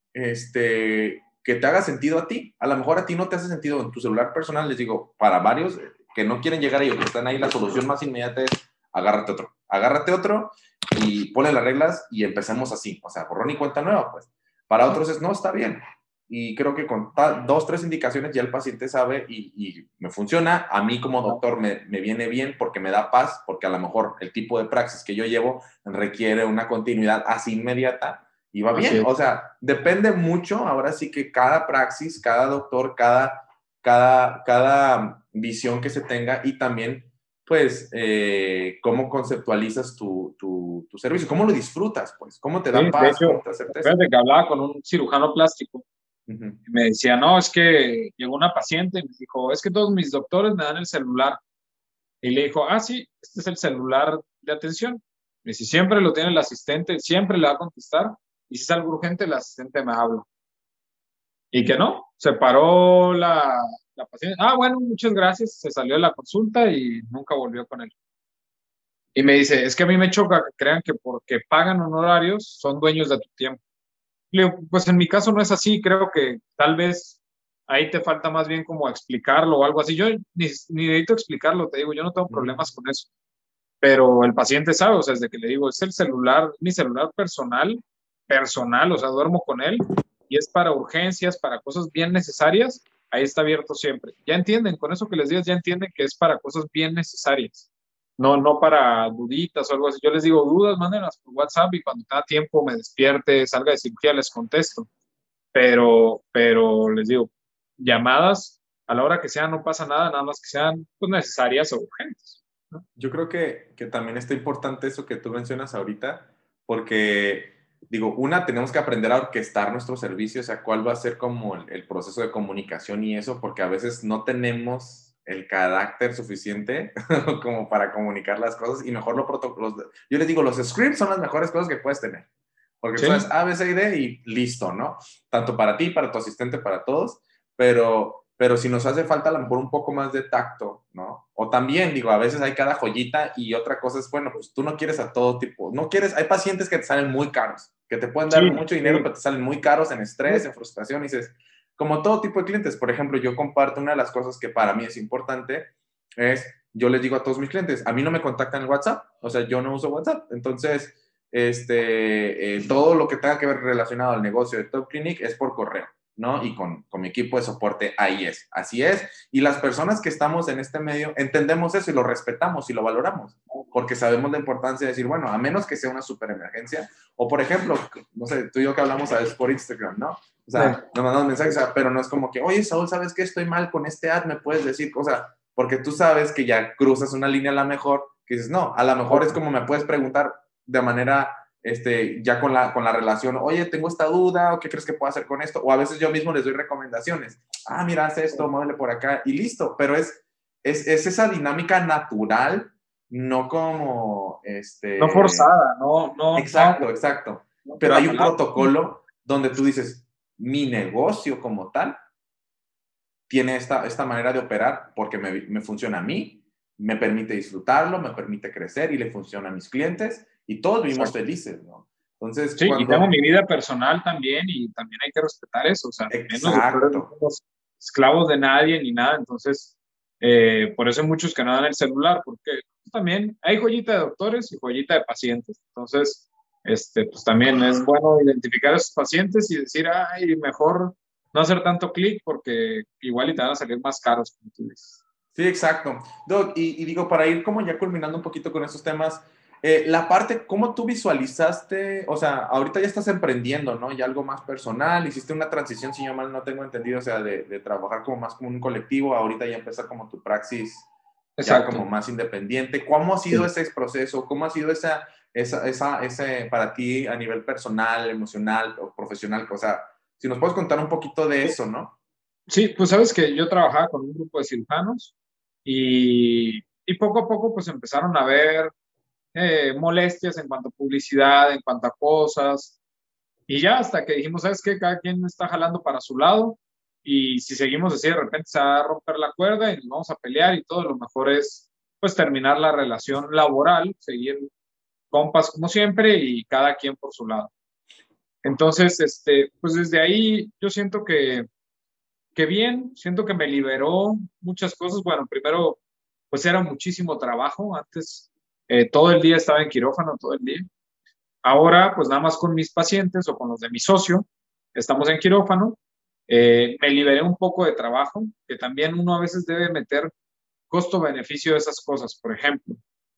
este, que te haga sentido a ti. A lo mejor a ti no te hace sentido en tu celular personal, les digo, para varios que no quieren llegar a ellos, que están ahí, la solución más inmediata es agárrate otro, agárrate otro y ponle las reglas y empecemos así, o sea, borrón y cuenta nueva, pues. Para otros es, no, está bien. Y creo que con dos, tres indicaciones ya el paciente sabe y, y me funciona. A mí como doctor me, me viene bien porque me da paz, porque a lo mejor el tipo de praxis que yo llevo requiere una continuidad así inmediata y va Así bien. es. O sea, depende mucho, ahora sí que cada praxis, cada doctor, cada, cada, cada visión que se tenga y también pues, eh, cómo conceptualizas tu, tu, tu servicio, cómo lo disfrutas, pues, cómo te Sí, da de paz, cómo hecho, te da certeza. fíjate que hablaba con un cirujano plástico. Uh-huh. Me decía, no, es que llegó una paciente y me dijo, es que todos mis doctores me dan el celular. Y le dijo, ah, sí, este es el celular de atención. Y si siempre lo tiene el asistente, siempre le va a contestar. Y si es algo urgente, el asistente me habla. Y que no, se paró la, la paciente. Ah, bueno, muchas gracias. Se salió de la consulta y nunca volvió con él. Y me dice, es que a mí me choca que crean que porque pagan honorarios son dueños de tu tiempo. Le digo, pues en mi caso no es así, creo que tal vez ahí te falta más bien como explicarlo o algo así. Yo ni, ni necesito explicarlo, te digo, yo no tengo problemas con eso, pero el paciente sabe, o sea, desde que le digo, es el celular, mi celular personal, personal, o sea, duermo con él y es para urgencias, para cosas bien necesarias, ahí está abierto siempre. Ya entienden, con eso que les digas, ya entienden que es para cosas bien necesarias. No, no para duditas o algo así. Yo les digo, dudas, mándenlas por WhatsApp y cuando tenga tiempo me despierte, salga de cirugía, les contesto. Pero, pero les digo, llamadas a la hora que sean, no pasa nada, nada más que sean pues, necesarias o urgentes, ¿no? Yo creo que, que también está importante eso que tú mencionas ahorita, porque digo, una, tenemos que aprender a orquestar nuestro servicio, o sea, cuál va a ser como el, el proceso de comunicación y eso, porque a veces no tenemos el carácter suficiente como para comunicar las cosas y mejor los protocolos. Yo les digo, los scripts son las mejores cosas que puedes tener, porque Sí. tú sabes A, B, C y D y listo, ¿no? Tanto para ti, para tu asistente, para todos, pero, pero si nos hace falta a lo mejor un poco más de tacto, ¿no? O también, digo, a veces hay cada joyita y otra cosa es, bueno, pues tú no quieres a todo tipo, no quieres, hay pacientes que te salen muy caros, que te pueden dar Sí, mucho dinero, sí. pero te salen muy caros en estrés, en frustración, y dices, como todo tipo de clientes, por ejemplo, yo comparto una de las cosas que para mí es importante, es, yo les digo a todos mis clientes, a mí no me contactan en WhatsApp, o sea, yo no uso WhatsApp, entonces, este, eh, todo lo que tenga que ver relacionado al negocio de Top Clinic es por correo, ¿no? Y con, con mi equipo de soporte, ahí es, así es, y las personas que estamos en este medio entendemos eso y lo respetamos y lo valoramos, porque sabemos la importancia de decir, bueno, a menos que sea una super emergencia, o por ejemplo, no sé, tú y yo que hablamos a veces por Instagram, ¿no? O sea, Sí. nos mandamos mensajes, o sea, pero no es como que, oye, Saúl, ¿sabes qué? Estoy mal con este ad, ¿me puedes decir? O sea, porque tú sabes que ya cruzas una línea a la mejor, que dices, no, a lo mejor es como me puedes preguntar de manera, este, ya con la, con la relación, oye, tengo esta duda, o qué crees que puedo hacer con esto, o a veces yo mismo les doy recomendaciones, ah, mira, haz esto, muévele por acá, y listo, pero es, es, es esa dinámica natural, no como, este... No forzada, no, no, Exacto, no. exacto. No, Pero la hay un palabra. protocolo donde tú dices, mi negocio como tal tiene esta, esta manera de operar porque me, me funciona a mí, me permite disfrutarlo, me permite crecer y le funciona a mis clientes y todos vivimos Exacto. felices, ¿no? Entonces, Sí, y tengo cuando... mi vida personal también y también hay que respetar eso. O sea, también los doctores no Exacto. somos esclavos de nadie ni nada. Entonces, eh, por eso hay muchos que no dan el celular, porque también hay joyita de doctores y joyita de pacientes. Entonces, este, pues también es bueno identificar a esos pacientes y decir, ay, mejor no hacer tanto clic porque igual y te van a salir más caros, como tú dices. Sí, exacto. Doc, y, y digo, para ir como ya culminando un poquito con estos temas, eh, la parte, ¿cómo tú visualizaste? O sea, ahorita ya estás emprendiendo, ¿no? Ya algo más personal, hiciste una transición, si yo mal no tengo entendido, o sea, de, de trabajar como más como un colectivo, ahorita ya empezar como tu praxis ya como Exacto. más independiente. ¿Cómo ha sido Sí. ese proceso? ¿Cómo ha sido esa, esa, esa, ese para ti a nivel personal, emocional o profesional? O sea, si nos puedes contar un poquito de eso, ¿no? Sí, pues sabes que yo trabajaba con un grupo de cirujanos y, y poco a poco pues empezaron a ver eh, molestias en cuanto a publicidad, en cuanto a cosas, y ya hasta que dijimos, ¿sabes qué? Cada quien está jalando para su lado y si seguimos así de repente se va a romper la cuerda y nos vamos a pelear y todo, lo mejor es pues terminar la relación laboral, seguir compas como siempre y cada quien por su lado. Entonces, este, pues desde ahí yo siento que que bien, siento que me liberó muchas cosas. Bueno, primero, pues era muchísimo trabajo. Antes, eh, todo el día estaba en quirófano, todo el día. Ahora, pues nada más con mis pacientes o con los de mi socio, estamos en quirófano. Eh, me liberé un poco de trabajo, que también uno a veces debe meter costo-beneficio de esas cosas. Por ejemplo,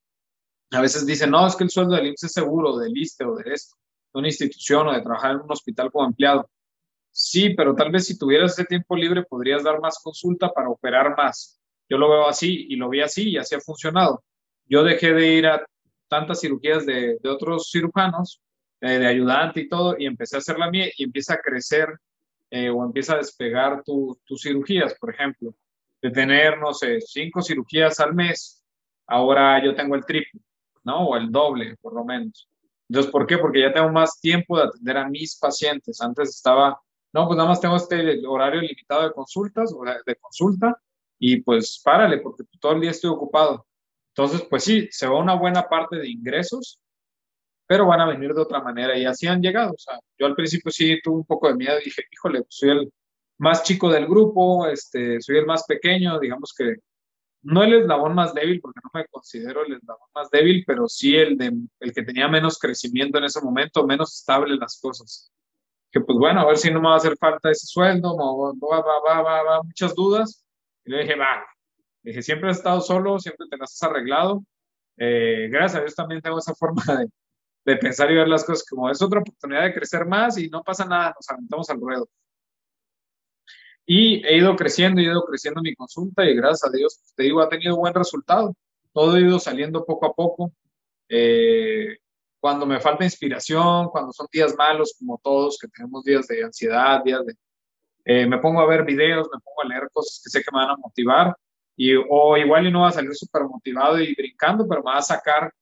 a veces dicen, no, es que el sueldo del I M S S es seguro, del ISSSTE o de esto, de una institución o de trabajar en un hospital como empleado. Sí, pero tal vez si tuvieras ese tiempo libre podrías dar más consulta para operar más. Yo lo veo así y lo vi así y así ha funcionado. Yo dejé de ir a tantas cirugías de, de otros cirujanos, eh, de ayudante y todo, y empecé a hacer la mía y empieza a crecer eh, o empieza a despegar tu, tus cirugías, por ejemplo. De tener, no sé, cinco cirugías al mes, ahora yo tengo el triple, ¿no? O el doble, por lo menos. Entonces, ¿por qué? Porque ya tengo más tiempo de atender a mis pacientes. Antes estaba no, pues nada más tengo este horario limitado de consultas, o de, de consulta, y pues párale, porque todo el día estoy ocupado. Entonces, pues sí, se va una buena parte de ingresos, pero van a venir de otra manera, y así han llegado. O sea, yo al principio sí tuve un poco de miedo, dije, híjole, pues soy el más chico del grupo, este, soy el más pequeño, digamos que no el eslabón más débil, porque no me considero el eslabón más débil, pero sí el, de, el que tenía menos crecimiento en ese momento, menos estable las cosas. Que pues bueno, a ver si no me va a hacer falta ese sueldo, va, va, va, va, va, muchas dudas. Y le dije, va, le dije, siempre has estado solo, siempre te las has arreglado. Eh, gracias a Dios también tengo esa forma de, de pensar y ver las cosas como es otra oportunidad de crecer más y no pasa nada, nos aventamos al ruedo. Y he ido creciendo, he ido creciendo mi consulta y gracias a Dios, pues, te digo, ha tenido buen resultado. Todo ha ido saliendo poco a poco. Eh, cuando me falta inspiración, cuando son días malos, como todos, que tenemos días de ansiedad, días de... eh, me pongo a ver videos, me pongo a leer cosas que sé que me van a motivar, y, o igual y no va a salir súper motivado y brincando, pero me va a sacar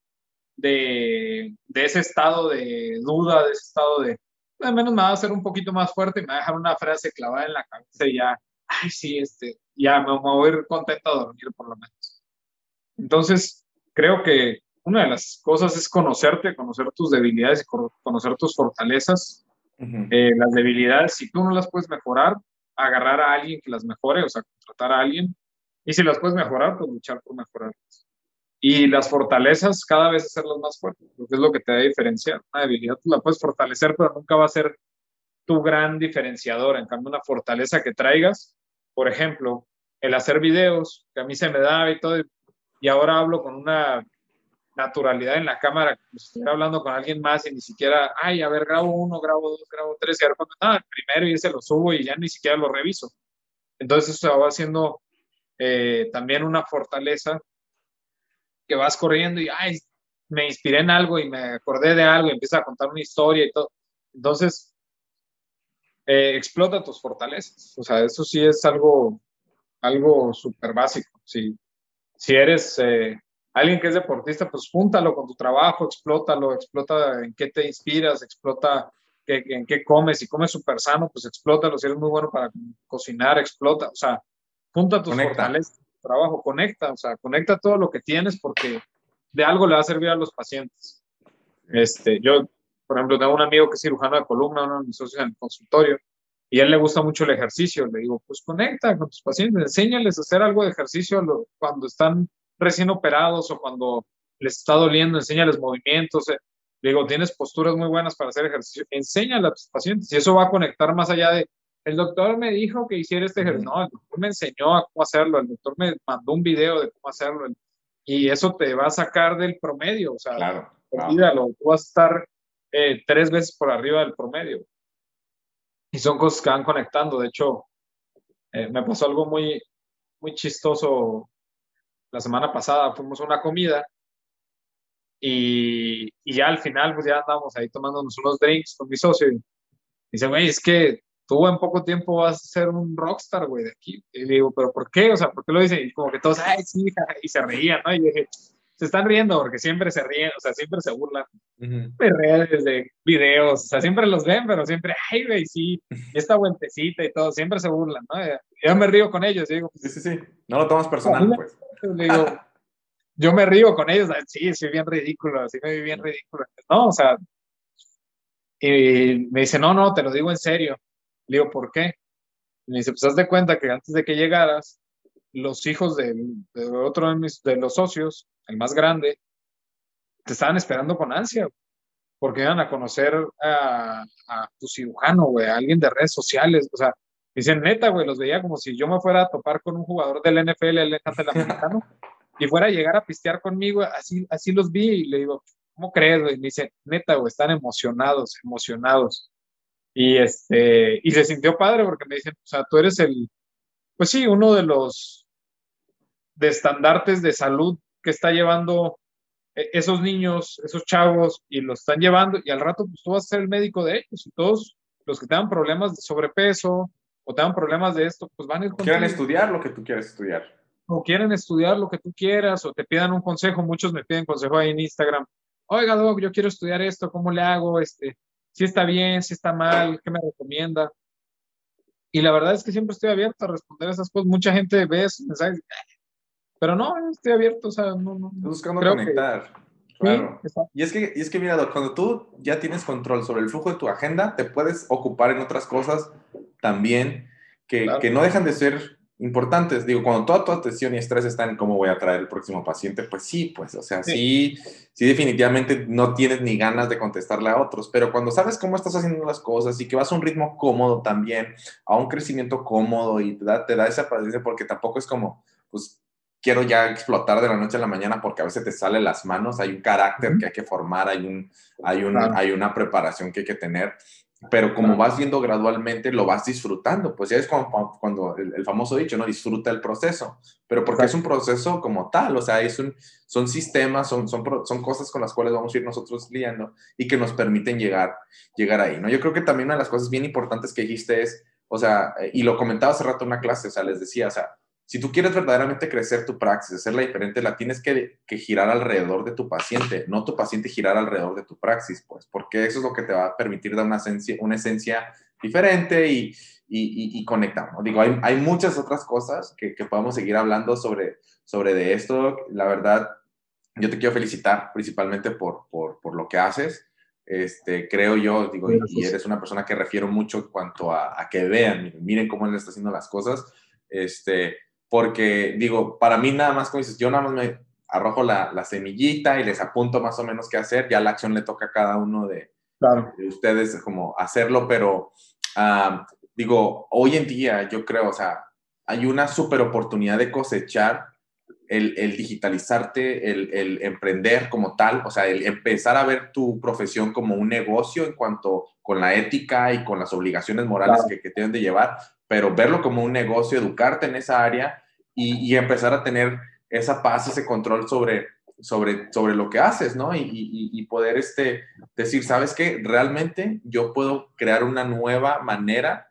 de, de ese estado de duda, de ese estado de... Al menos me va a hacer un poquito más fuerte y me va a dejar una frase clavada en la cabeza y ya, ay, sí, este, ya me, me voy a ir contento a dormir por lo menos. Entonces, creo que una de las cosas es conocerte, conocer tus debilidades y conocer tus fortalezas. Uh-huh. Eh, las debilidades, si tú no las puedes mejorar, agarrar a alguien que las mejore, o sea, contratar a alguien. Y si las puedes mejorar, pues luchar por mejorarlas. Y las fortalezas, cada vez hacerlas más fuertes, porque es lo que te da diferenciar. Una debilidad tú la puedes fortalecer, pero nunca va a ser tu gran diferenciador. En cambio, una fortaleza que traigas, por ejemplo, el hacer videos, que a mí se me da y todo, y ahora hablo con una naturalidad en la cámara, como si estuviera hablando con alguien más y ni siquiera, ay, a ver, grabo uno, grabo dos, grabo tres, y a ver cuando, nada, el primero y ese lo subo y ya ni siquiera lo reviso. Entonces eso se va haciendo eh, también una fortaleza que vas corriendo y, ay, me inspiré en algo y me acordé de algo y empieza a contar una historia y todo. Entonces, eh, explota tus fortalezas. O sea, eso sí es algo, algo súper básico. Si, si eres eh, alguien que es deportista, pues júntalo con tu trabajo, explótalo, explota en qué te inspiras, explota que, en qué comes. Si comes súper sano, pues explótalo. Si eres muy bueno para cocinar, explota. O sea, junta tus Conecta. fortalezas, tu trabajo, conecta. O sea, conecta todo lo que tienes porque de algo le va a servir a los pacientes. Este, yo, por ejemplo, tengo un amigo que es cirujano de columna, uno de mis socios en el consultorio, y a él le gusta mucho el ejercicio. Le digo, pues conecta con tus pacientes, enséñales a hacer algo de ejercicio cuando están recién operados o cuando les está doliendo, enséñales movimientos. Le digo, tienes posturas muy buenas para hacer ejercicio, enséñale a tus pacientes y eso va a conectar más allá de, el doctor me dijo que hiciera este ejercicio. No, el doctor me enseñó a cómo hacerlo, el doctor me mandó un video de cómo hacerlo y eso te va a sacar del promedio. O sea, claro, olvídalo, wow. Tú vas a estar eh, tres veces por arriba del promedio. Y son cosas que van conectando. De hecho, eh, me pasó algo muy, muy chistoso la semana pasada. Fuimos a una comida y, y ya al final, pues ya andábamos ahí tomándonos unos drinks con mi socio. Y dice, güey, es que tú en poco tiempo vas a ser un rockstar, güey, de aquí. Y le digo, ¿pero por qué? O sea, ¿por qué lo dice? Y como que todos, ay, sí, y se reían, ¿no? Y dije, se están riendo porque siempre se ríen, o sea, siempre se burlan uh-huh. de redes, de videos, o sea, siempre los ven, pero siempre, ay, güey, sí, esta vueltecita y todo, siempre se burlan, ¿no? Yo me río con ellos, digo, sí, sí, sí, no lo tomas personal, me, pues. Le digo, yo me río con ellos, sí, soy bien ridículo, sí, me vi bien ridículo, ¿no? O sea, y me dice, no, no, te lo digo en serio. Le digo, ¿por qué? Y me dice, pues haz de cuenta que antes de que llegaras, los hijos de, de otro de, mis, de los socios, el más grande, te estaban esperando con ansia, porque iban a conocer a, a tu cirujano, güey, a alguien de redes sociales. O sea, dicen, neta, güey, los veía como si yo me fuera a topar con un jugador del N F L, el americano, y fuera a llegar a pistear conmigo, así, así los vi, y le digo, ¿cómo crees, güey? Me dice, neta, güey, están emocionados, emocionados. Y, este, y se sintió padre porque me dicen, o sea, tú eres el, pues sí, uno de los de estandartes de salud que está llevando esos niños, esos chavos, y los están llevando, y al rato pues tú vas a ser el médico de ellos, y todos los que tengan problemas de sobrepeso o tengan problemas de esto, pues van a ir contigo. Quieren estudiar lo que tú quieres estudiar. O quieren estudiar lo que tú quieras, o te pidan un consejo. Muchos me piden consejo ahí en Instagram. Oiga, Doc, yo quiero estudiar esto, ¿cómo le hago? Este, si está bien, si está mal, ¿qué me recomienda? Y la verdad es que siempre estoy abierto a responder esas cosas. Mucha gente ve esos mensajes, pero no, estoy abierto, o sea, no, no. Estoy buscando creo conectar. Que, claro. Sí, y, es que, y es que, mira, Doc, cuando tú ya tienes control sobre el flujo de tu agenda, te puedes ocupar en otras cosas también que, claro. que no dejan de ser importantes. Digo, cuando toda tu atención y estrés están en cómo voy a traer el próximo paciente, pues sí, pues, o sea, sí. sí, sí definitivamente no tienes ni ganas de contestarle a otros, pero cuando sabes cómo estás haciendo las cosas y que vas a un ritmo cómodo también, a un crecimiento cómodo y te da, te da esa paciencia porque tampoco es como, pues, quiero ya explotar de la noche a la mañana porque a veces te sale las manos, hay un carácter uh-huh. que hay que formar, hay, un, hay, un, claro. hay una preparación que hay que tener. pero como vas viendo gradualmente, lo vas disfrutando. Pues ya es cuando, cuando el, el famoso dicho, ¿no? Disfruta el proceso, pero porque Exacto. Es un proceso como tal, o sea, es un, son sistemas, son, son, son cosas con las cuales vamos a ir nosotros lidiando y que nos permiten llegar, llegar ahí, ¿no? Yo creo que también una de las cosas bien importantes que dijiste es, o sea, y lo comentaba hace rato en una clase, o sea, les decía, o sea, si tú quieres verdaderamente crecer tu praxis, hacerla diferente, la tienes que, que girar alrededor de tu paciente, no tu paciente girar alrededor de tu praxis, pues, porque eso es lo que te va a permitir dar una esencia, una esencia diferente y, y, y, y conectar, ¿no? Digo, hay, hay muchas otras cosas que, que podemos seguir hablando sobre, sobre de esto. La verdad, yo te quiero felicitar principalmente por, por, por lo que haces. Este, creo yo, digo, y, y eres una persona que refiero mucho en cuanto a, a que vean, miren, miren cómo él está haciendo las cosas, este, porque, digo, para mí nada más, como dices, yo nada más me arrojo la, la semillita y les apunto más o menos qué hacer, ya la acción le toca a cada uno de, claro. de ustedes como hacerlo, pero, um, digo, hoy en día yo creo, o sea, hay una súper oportunidad de cosechar el, el digitalizarte, el, el emprender como tal, o sea, el empezar a ver tu profesión como un negocio en cuanto con la ética y con las obligaciones morales claro. que, que tienen de llevar, pero verlo como un negocio, educarte en esa área y, y empezar a tener esa paz, ese control sobre, sobre, sobre lo que haces, ¿no? Y, y, y poder este, decir, ¿sabes qué? Realmente yo puedo crear una nueva manera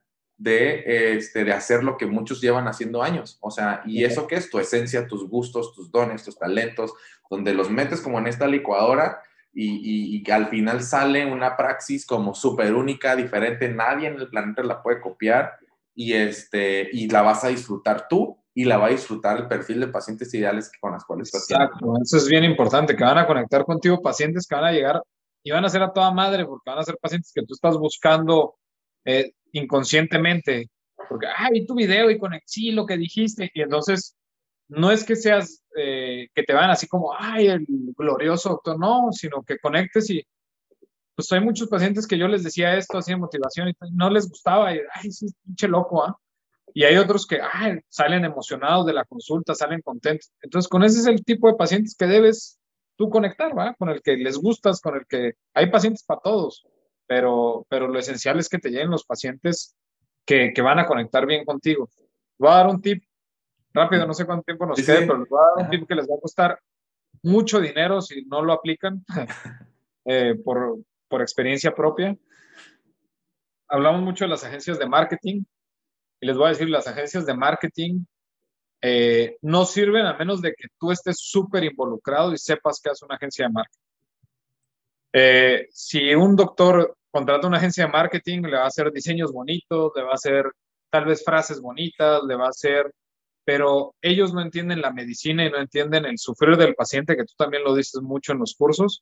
de, este, de hacer lo que muchos llevan haciendo años. O sea, ¿y eso qué es? Tu esencia, tus gustos, tus dones, tus talentos, donde los metes como en esta licuadora y, y, y que al final sale una praxis como súper única, diferente, nadie en el planeta la puede copiar y, este, y la vas a disfrutar tú y la va a disfrutar el perfil de pacientes ideales con las cuales estás Exacto, teniendo. Eso es bien importante, que van a conectar contigo pacientes que van a llegar y van a ser a toda madre, porque van a ser pacientes que tú estás buscando eh, inconscientemente, porque, ay, vi tu video y conecté sí, lo que dijiste, y entonces no es que seas, eh, que te van así como, ay, el glorioso doctor, no, sino que conectes y, pues hay muchos pacientes que yo les decía esto, así de motivación, y no les gustaba, y, ay, sí, pinche loco, ¿ah? ¿eh? Y hay otros que ay, salen emocionados de la consulta, salen contentos. Entonces, con ese es el tipo de pacientes que debes tú conectar, ¿va? Con el que les gustas, con el que... Hay pacientes para todos, pero, pero lo esencial es que te lleguen los pacientes que, que van a conectar bien contigo. Voy a dar un tip rápido, no sé cuánto tiempo nos sí, quede, sí. pero les voy a dar un tip que les va a costar mucho dinero si no lo aplican eh, por, por experiencia propia. Hablamos mucho de las agencias de marketing. Y les voy a decir, las agencias de marketing eh, no sirven a menos de que tú estés súper involucrado y sepas que es una agencia de marketing. Eh, si un doctor contrata una agencia de marketing, le va a hacer diseños bonitos, le va a hacer tal vez frases bonitas, le va a hacer, pero ellos no entienden la medicina y no entienden el sufrir del paciente, que tú también lo dices mucho en los cursos.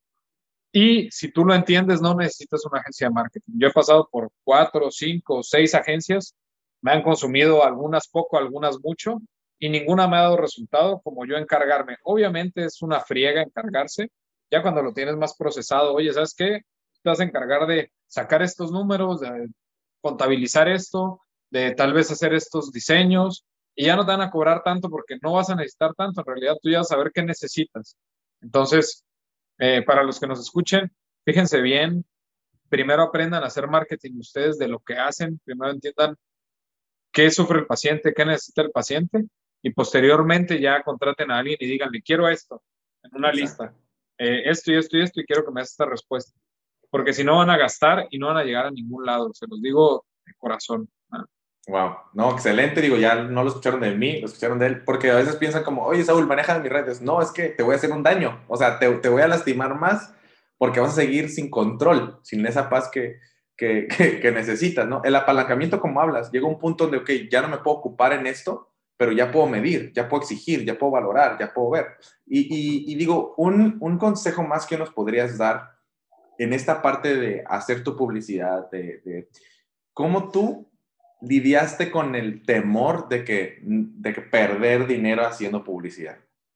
Y si tú lo entiendes, no necesitas una agencia de marketing. Yo he pasado por cuatro, cinco, seis agencias. Me han consumido algunas poco, algunas mucho, y ninguna me ha dado resultado como yo encargarme. Obviamente es una friega encargarse, ya cuando lo tienes más procesado, oye, ¿sabes qué? Te vas a encargar de sacar estos números, de contabilizar esto, de tal vez hacer estos diseños, y ya no te van a cobrar tanto porque no vas a necesitar tanto, en realidad tú ya vas a saber qué necesitas. Entonces, eh, para los que nos escuchen, fíjense bien, primero aprendan a hacer marketing ustedes de lo que hacen, primero entiendan qué sufre el paciente, qué necesita el paciente, y posteriormente ya contraten a alguien y díganle, quiero esto, en una Exacto. lista, eh, esto y esto y esto, y quiero que me hagas esta respuesta. Porque si no van a gastar y no van a llegar a ningún lado, se los digo de corazón. ¿no? Wow, no, excelente, digo, ya no lo escucharon de mí, lo escucharon de él, porque a veces piensan como, oye, Saúl, maneja mis redes. No, es que te voy a hacer un daño, o sea, te, te voy a lastimar más porque vas a seguir sin control, sin esa paz que, que, que, que necesitas, ¿no? El apalancamiento, como hablas, llega un punto donde, ok, ya no me puedo ocupar en esto, pero ya puedo medir, ya puedo exigir, ya puedo valorar, ya puedo ver. Y, y, y digo, un, un consejo más que nos podrías dar en esta parte de hacer tu publicidad, de, de cómo tú lidiaste con el temor de que, de que perder dinero haciendo publicidad.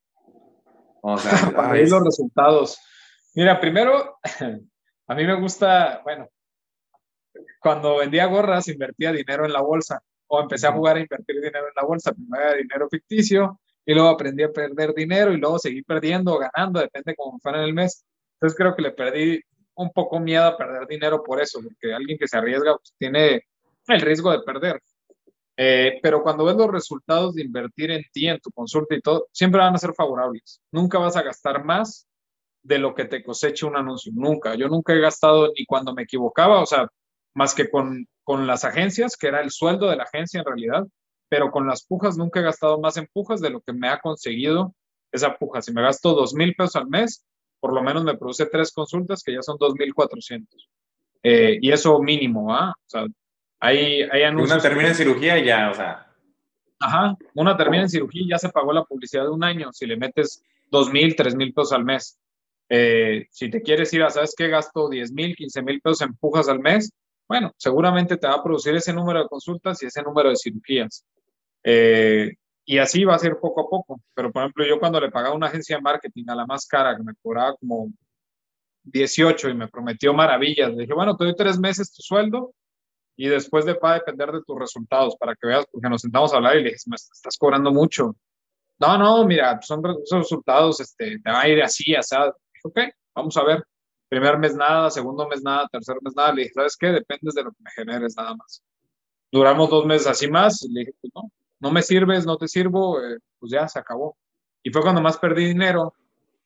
O sea, para ver los resultados. Mira, primero, a mí me gusta, bueno, cuando vendía gorras invertía dinero en la bolsa, o empecé a jugar a invertir dinero en la bolsa, primero era dinero ficticio, y luego aprendí a perder dinero, y luego seguí perdiendo o ganando, depende cómo fuera en el mes. Entonces creo que le perdí un poco miedo a perder dinero por eso, porque alguien que se arriesga pues, tiene el riesgo de perder. Eh, pero cuando ves los resultados de invertir en ti, en tu consulta y todo, siempre van a ser favorables. Nunca vas a gastar más de lo que te coseche un anuncio. Nunca. Yo nunca he gastado ni cuando me equivocaba, o sea, más que con, con las agencias, que era el sueldo de la agencia en realidad, pero con las pujas nunca he gastado más en pujas de lo que me ha conseguido esa puja. Si me gasto dos mil pesos al mes, por lo menos me produce tres consultas que ya son dos mil cuatrocientos. Eh, y eso mínimo, ¿ah? O sea, hay, hay anuncios. Una termina en cirugía y ya, o sea. Ajá, una termina en cirugía y ya se pagó la publicidad de un año. Si le metes dos mil, tres mil pesos al mes. Eh, si te quieres ir a, ¿sabes qué? Gasto diez mil, quince mil pesos en pujas al mes. Bueno, seguramente te va a producir ese número de consultas y ese número de cirugías. Eh, y así va a ser poco a poco. Pero, por ejemplo, yo cuando le pagaba a una agencia de marketing a la más cara, que me cobraba como dieciocho y me prometió maravillas, le dije, bueno, te doy tres meses tu sueldo y después de va a depender de tus resultados para que veas, porque nos sentamos a hablar y le dije, me estás cobrando mucho. No, no, mira, son esos resultados, este, te va a ir así, así. Dije, ok, vamos a ver. Primer mes nada, segundo mes nada, tercer mes nada. Le dije, ¿sabes qué? Dependes de lo que me generes nada más. Duramos dos meses así más y le dije, pues no, no me sirves, no te sirvo, eh, pues ya se acabó. Y fue cuando más perdí dinero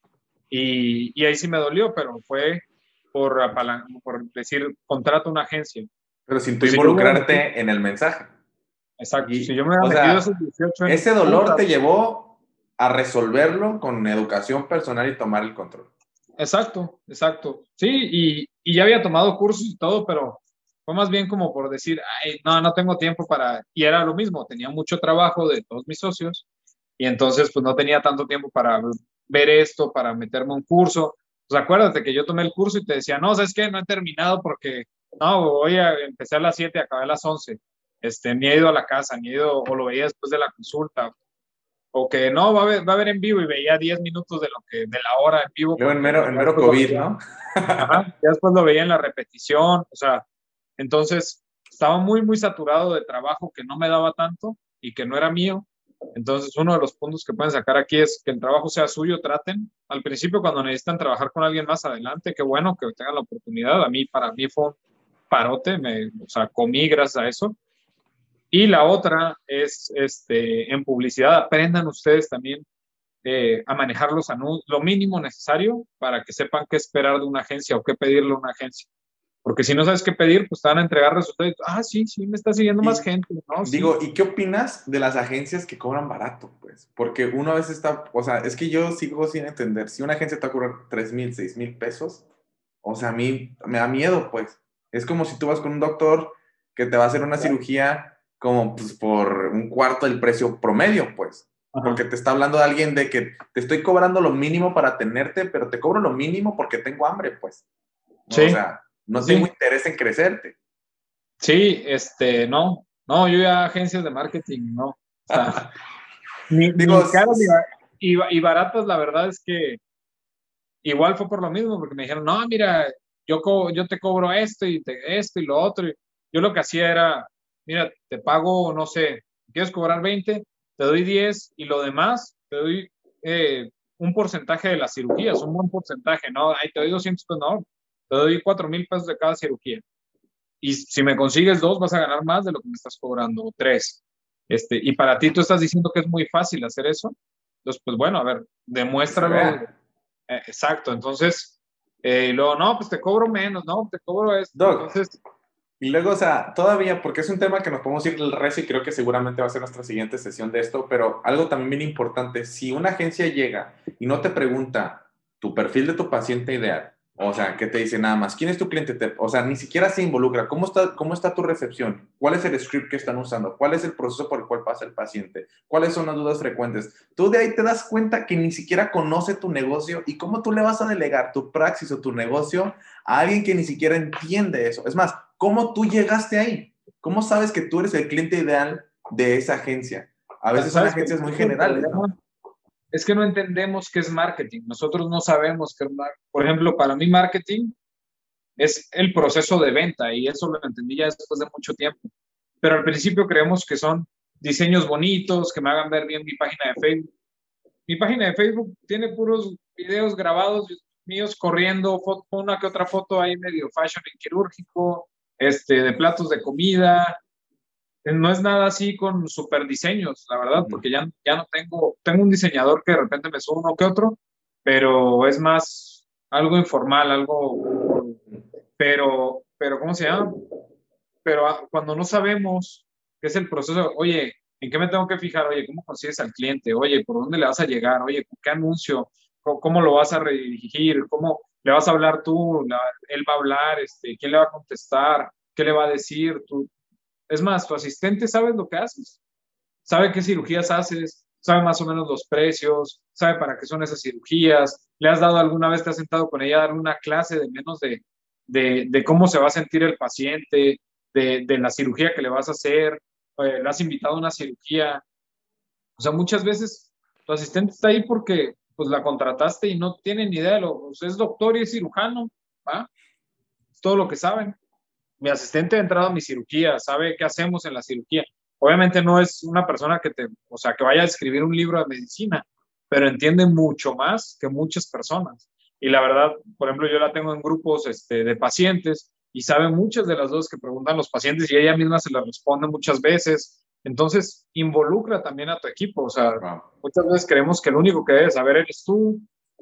y, y ahí sí me dolió, pero fue por, por decir, contrato una agencia. Pero sin tú pues involucrarte si yo, en el mensaje. Exacto. Y, si yo me hubiera metido esos dieciocho en ese dolor puta, te llevó a resolverlo con educación personal y tomar el control. Exacto, exacto. Sí, y, y ya había tomado cursos y todo, pero fue más bien como por decir, ay, no, no tengo tiempo para... Y era lo mismo, tenía mucho trabajo de todos mis socios y entonces pues no tenía tanto tiempo para ver esto, para meterme a un curso. Pues acuérdate que yo tomé el curso y te decía, no, ¿sabes qué? No he terminado porque, no, voy a empezar a las siete, acabé a las once. Este, ni he ido a la casa, ni he ido, o lo veía después de la consulta. O que no, va a ver, va a ver en vivo y veía diez minutos de lo que, de la hora en vivo. Luego en mero, en mero COVID, ¿no? Ajá, ya después lo veía en la repetición, o sea, entonces estaba muy, muy saturado de trabajo que no me daba tanto y que no era mío. Entonces, uno de los puntos que pueden sacar aquí es que el trabajo sea suyo, traten. Al principio, cuando necesitan trabajar con alguien más adelante, qué bueno que tengan la oportunidad. A mí, para mí fue un parote, me, o sea, comí gracias a eso. Y la otra es, este, en publicidad, aprendan ustedes también eh, a manejar los anuncios, lo mínimo necesario para que sepan qué esperar de una agencia o qué pedirle a una agencia. Porque si no sabes qué pedir, pues te van a entregar resultados. Ah, sí, sí, me está siguiendo y, más gente, ¿no? Digo, sí. ¿y qué opinas de las agencias que cobran barato? Pues, porque uno a veces está, o sea, es que yo sigo sin entender. Si una agencia te va a cobrar tres mil, seis mil pesos, o sea, a mí me da miedo, pues. Es como si tú vas con un doctor que te va a hacer una claro. cirugía como pues, por un cuarto del precio promedio, pues. Ajá. Porque te está hablando de alguien de que te estoy cobrando lo mínimo para tenerte, pero te cobro lo mínimo porque tengo hambre, pues. ¿No? Sí. O sea, no tengo sí. interés en crecerte. Sí, este, no, no, yo ya agencias de marketing, no. O sea, ni, Digo, ni caras ni, y, y baratas, la verdad es que igual fue por lo mismo, porque me dijeron, no, mira, yo, co yo te cobro esto y te, esto y lo otro. Y yo lo que hacía era, mira, te pago, no sé, quieres cobrar veinte, te doy diez y lo demás te doy eh, un porcentaje de las cirugías, un buen porcentaje, ¿no? Ahí te doy doscientos, pues no, te doy cuatro mil pesos de cada cirugía. Y si me consigues dos, vas a ganar más de lo que me estás cobrando, o tres. Este, y para ti tú estás diciendo que es muy fácil hacer eso. Entonces, pues bueno, a ver, demuéstralo. Eh, exacto. Entonces, eh, y luego, no, pues te cobro menos, no, te cobro esto. Doc, Entonces, y luego, o sea, todavía, porque es un tema que nos podemos ir el resto y creo que seguramente va a ser nuestra siguiente sesión de esto, pero algo también bien importante, si una agencia llega y no te pregunta tu perfil de tu paciente ideal, o sea, que te dice nada más, ¿quién es tu cliente? Te, o sea, ni siquiera se involucra. ¿Cómo está, ¿Cómo está tu recepción? ¿Cuál es el script que están usando? ¿Cuál es el proceso por el cual pasa el paciente? ¿Cuáles son las dudas frecuentes? Tú de ahí te das cuenta que ni siquiera conoce tu negocio y cómo tú le vas a delegar tu praxis o tu negocio a alguien que ni siquiera entiende eso. Es más, ¿cómo tú llegaste ahí? ¿Cómo sabes que tú eres el cliente ideal de esa agencia? A veces son agencias muy generales, ¿no? Es que no entendemos qué es marketing. Nosotros no sabemos qué es marketing. Por ejemplo, para mí marketing es el proceso de venta y eso lo entendí ya después de mucho tiempo. Pero al principio creemos que son diseños bonitos, que me hagan ver bien mi página de Facebook. Mi página de Facebook tiene puros videos grabados. míos corriendo, foto, una que otra foto ahí medio fashion y quirúrgico, este, de platos de comida. No es nada así con super diseños, la verdad, porque ya, ya no tengo, tengo un diseñador que de repente me sube uno que otro, pero es más algo informal, algo, pero, pero ¿cómo se llama? Pero cuando no sabemos qué es el proceso, oye, ¿en qué me tengo que fijar? Oye, ¿cómo consigues al cliente? Oye, ¿por dónde le vas a llegar? Oye, ¿con qué anuncio? ¿Cómo, cómo lo vas a redirigir? ¿Cómo le vas a hablar tú? La, él va a hablar, este, ¿quién le va a contestar? ¿Qué le va a decir? Tú, es más, tu asistente sabe lo que haces, sabe qué cirugías haces, sabe más o menos los precios, sabe para qué son esas cirugías. ¿Le has dado alguna vez, te has sentado con ella a dar una clase de menos de, de, de cómo se va a sentir el paciente, de, de la cirugía que le vas a hacer? Eh, ¿le has invitado a una cirugía? O sea, muchas veces tu asistente está ahí porque pues la contrataste y no tiene ni idea de lo, pues, es doctor y es cirujano, ¿va? Es todo lo que saben. Mi asistente ha entrado a mi cirugía, sabe qué hacemos en la cirugía. Obviamente no es una persona que te, o sea, que vaya a escribir un libro de medicina, pero entiende mucho más que muchas personas. Y la verdad, por ejemplo, yo la tengo en grupos este, de pacientes y sabe muchas de las dudas que preguntan los pacientes y ella misma se las responde muchas veces. Entonces, involucra también a tu equipo. O sea, wow. Muchas veces creemos que el único que debe saber eres tú,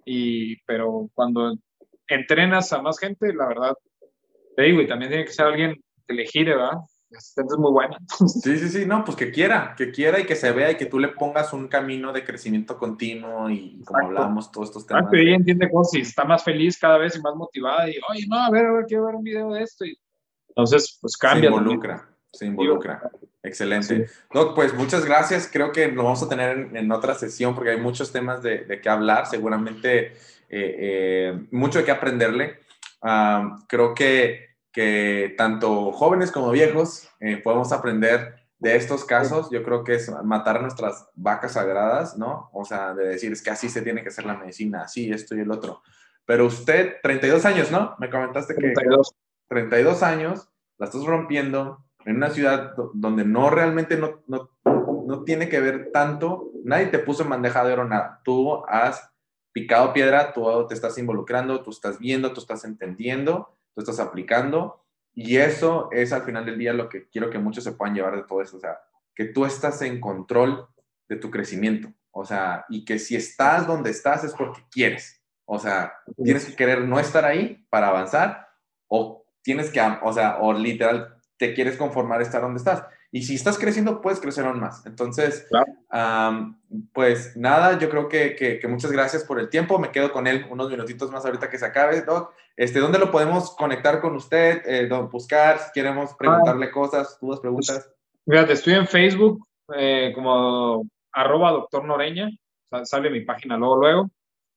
y, pero cuando entrenas a más gente, la verdad, te digo, y también tiene que ser alguien que le gire, ¿verdad? La asistente es muy buena. Sí, sí, sí, no, pues que quiera, que quiera y que se vea y que tú le pongas un camino de crecimiento continuo y como Exacto. Hablábamos todos estos temas. Exacto, y ella entiende cosas y está más feliz cada vez y más motivada y, oye, no, a ver, a ver, quiero ver un video de esto. Y entonces, pues cambia. Se involucra, también. se involucra. Excelente. Sí. Doc, pues muchas gracias. Creo que lo vamos a tener en, en otra sesión porque hay muchos temas de, de qué hablar. Seguramente eh, eh, mucho de qué aprenderle. Um, creo que, que tanto jóvenes como viejos eh, podemos aprender de estos casos. Yo creo que es matar a nuestras vacas sagradas, ¿no? O sea, de decir, es que así se tiene que hacer la medicina, así, esto y el otro. Pero usted, treinta y dos años, ¿no? Me comentaste que treinta y dos. treinta y dos años, la estás rompiendo en una ciudad donde no realmente no, no, no tiene que ver tanto. Nadie te puso en bandeja de oro nada. Tú has picado piedra, tú te estás involucrando, tú estás viendo, tú estás entendiendo, tú estás aplicando, y eso es al final del día lo que quiero que muchos se puedan llevar de todo eso, o sea, que tú estás en control de tu crecimiento, o sea, y que si estás donde estás es porque quieres, o sea, tienes que querer no estar ahí para avanzar, o tienes que, o sea, o literal te quieres conformar estar donde estás. Y si estás creciendo, puedes crecer aún más. Entonces, claro. um, pues nada, yo creo que, que, que muchas gracias por el tiempo. Me quedo con él unos minutitos más ahorita que se acabe, Doc. Este, ¿dónde lo podemos conectar con usted? Eh, buscar, si queremos preguntarle ah, cosas, dudas, preguntas. Pues, fíjate, estoy en Facebook eh, como arroba doctor Noreña. Sale mi página luego, luego.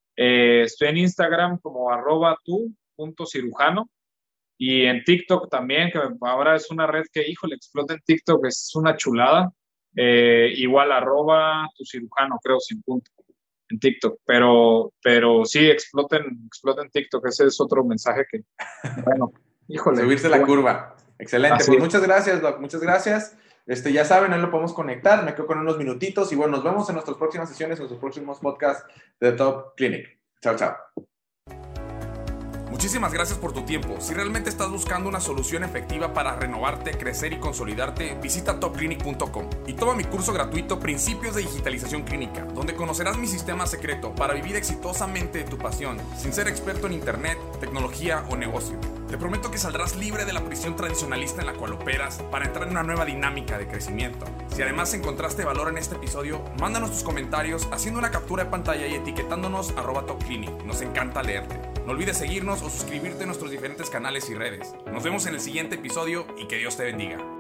Eh, estoy en Instagram como arroba tu punto cirujano. Y en TikTok también, que ahora es una red que, híjole, explota en TikTok, es una chulada. Eh, igual arroba tu cirujano, creo, sin punto, en TikTok. Pero, pero sí, exploten, exploten TikTok, ese es otro mensaje que, bueno, híjole. Subirse la curva. Excelente. Así pues es. Muchas gracias, Doc, muchas gracias. Este, ya saben, ahí lo podemos conectar, me quedo con unos minutitos y bueno, nos vemos en nuestras próximas sesiones, en nuestros próximos podcasts de The Top Clinic. Chao, chao. Muchísimas gracias por tu tiempo. Si realmente estás buscando una solución efectiva para renovarte, crecer y consolidarte, visita top clinic punto com y toma mi curso gratuito Principios de Digitalización Clínica, donde conocerás mi sistema secreto para vivir exitosamente de tu pasión, sin ser experto en internet, tecnología o negocio. Te prometo que saldrás libre de la prisión tradicionalista en la cual operas para entrar en una nueva dinámica de crecimiento. Si además encontraste valor en este episodio, mándanos tus comentarios haciendo una captura de pantalla y etiquetándonos arroba top clinic. Nos encanta leerte. No olvides seguirnos o suscribirte a nuestros diferentes canales y redes. Nos vemos en el siguiente episodio y que Dios te bendiga.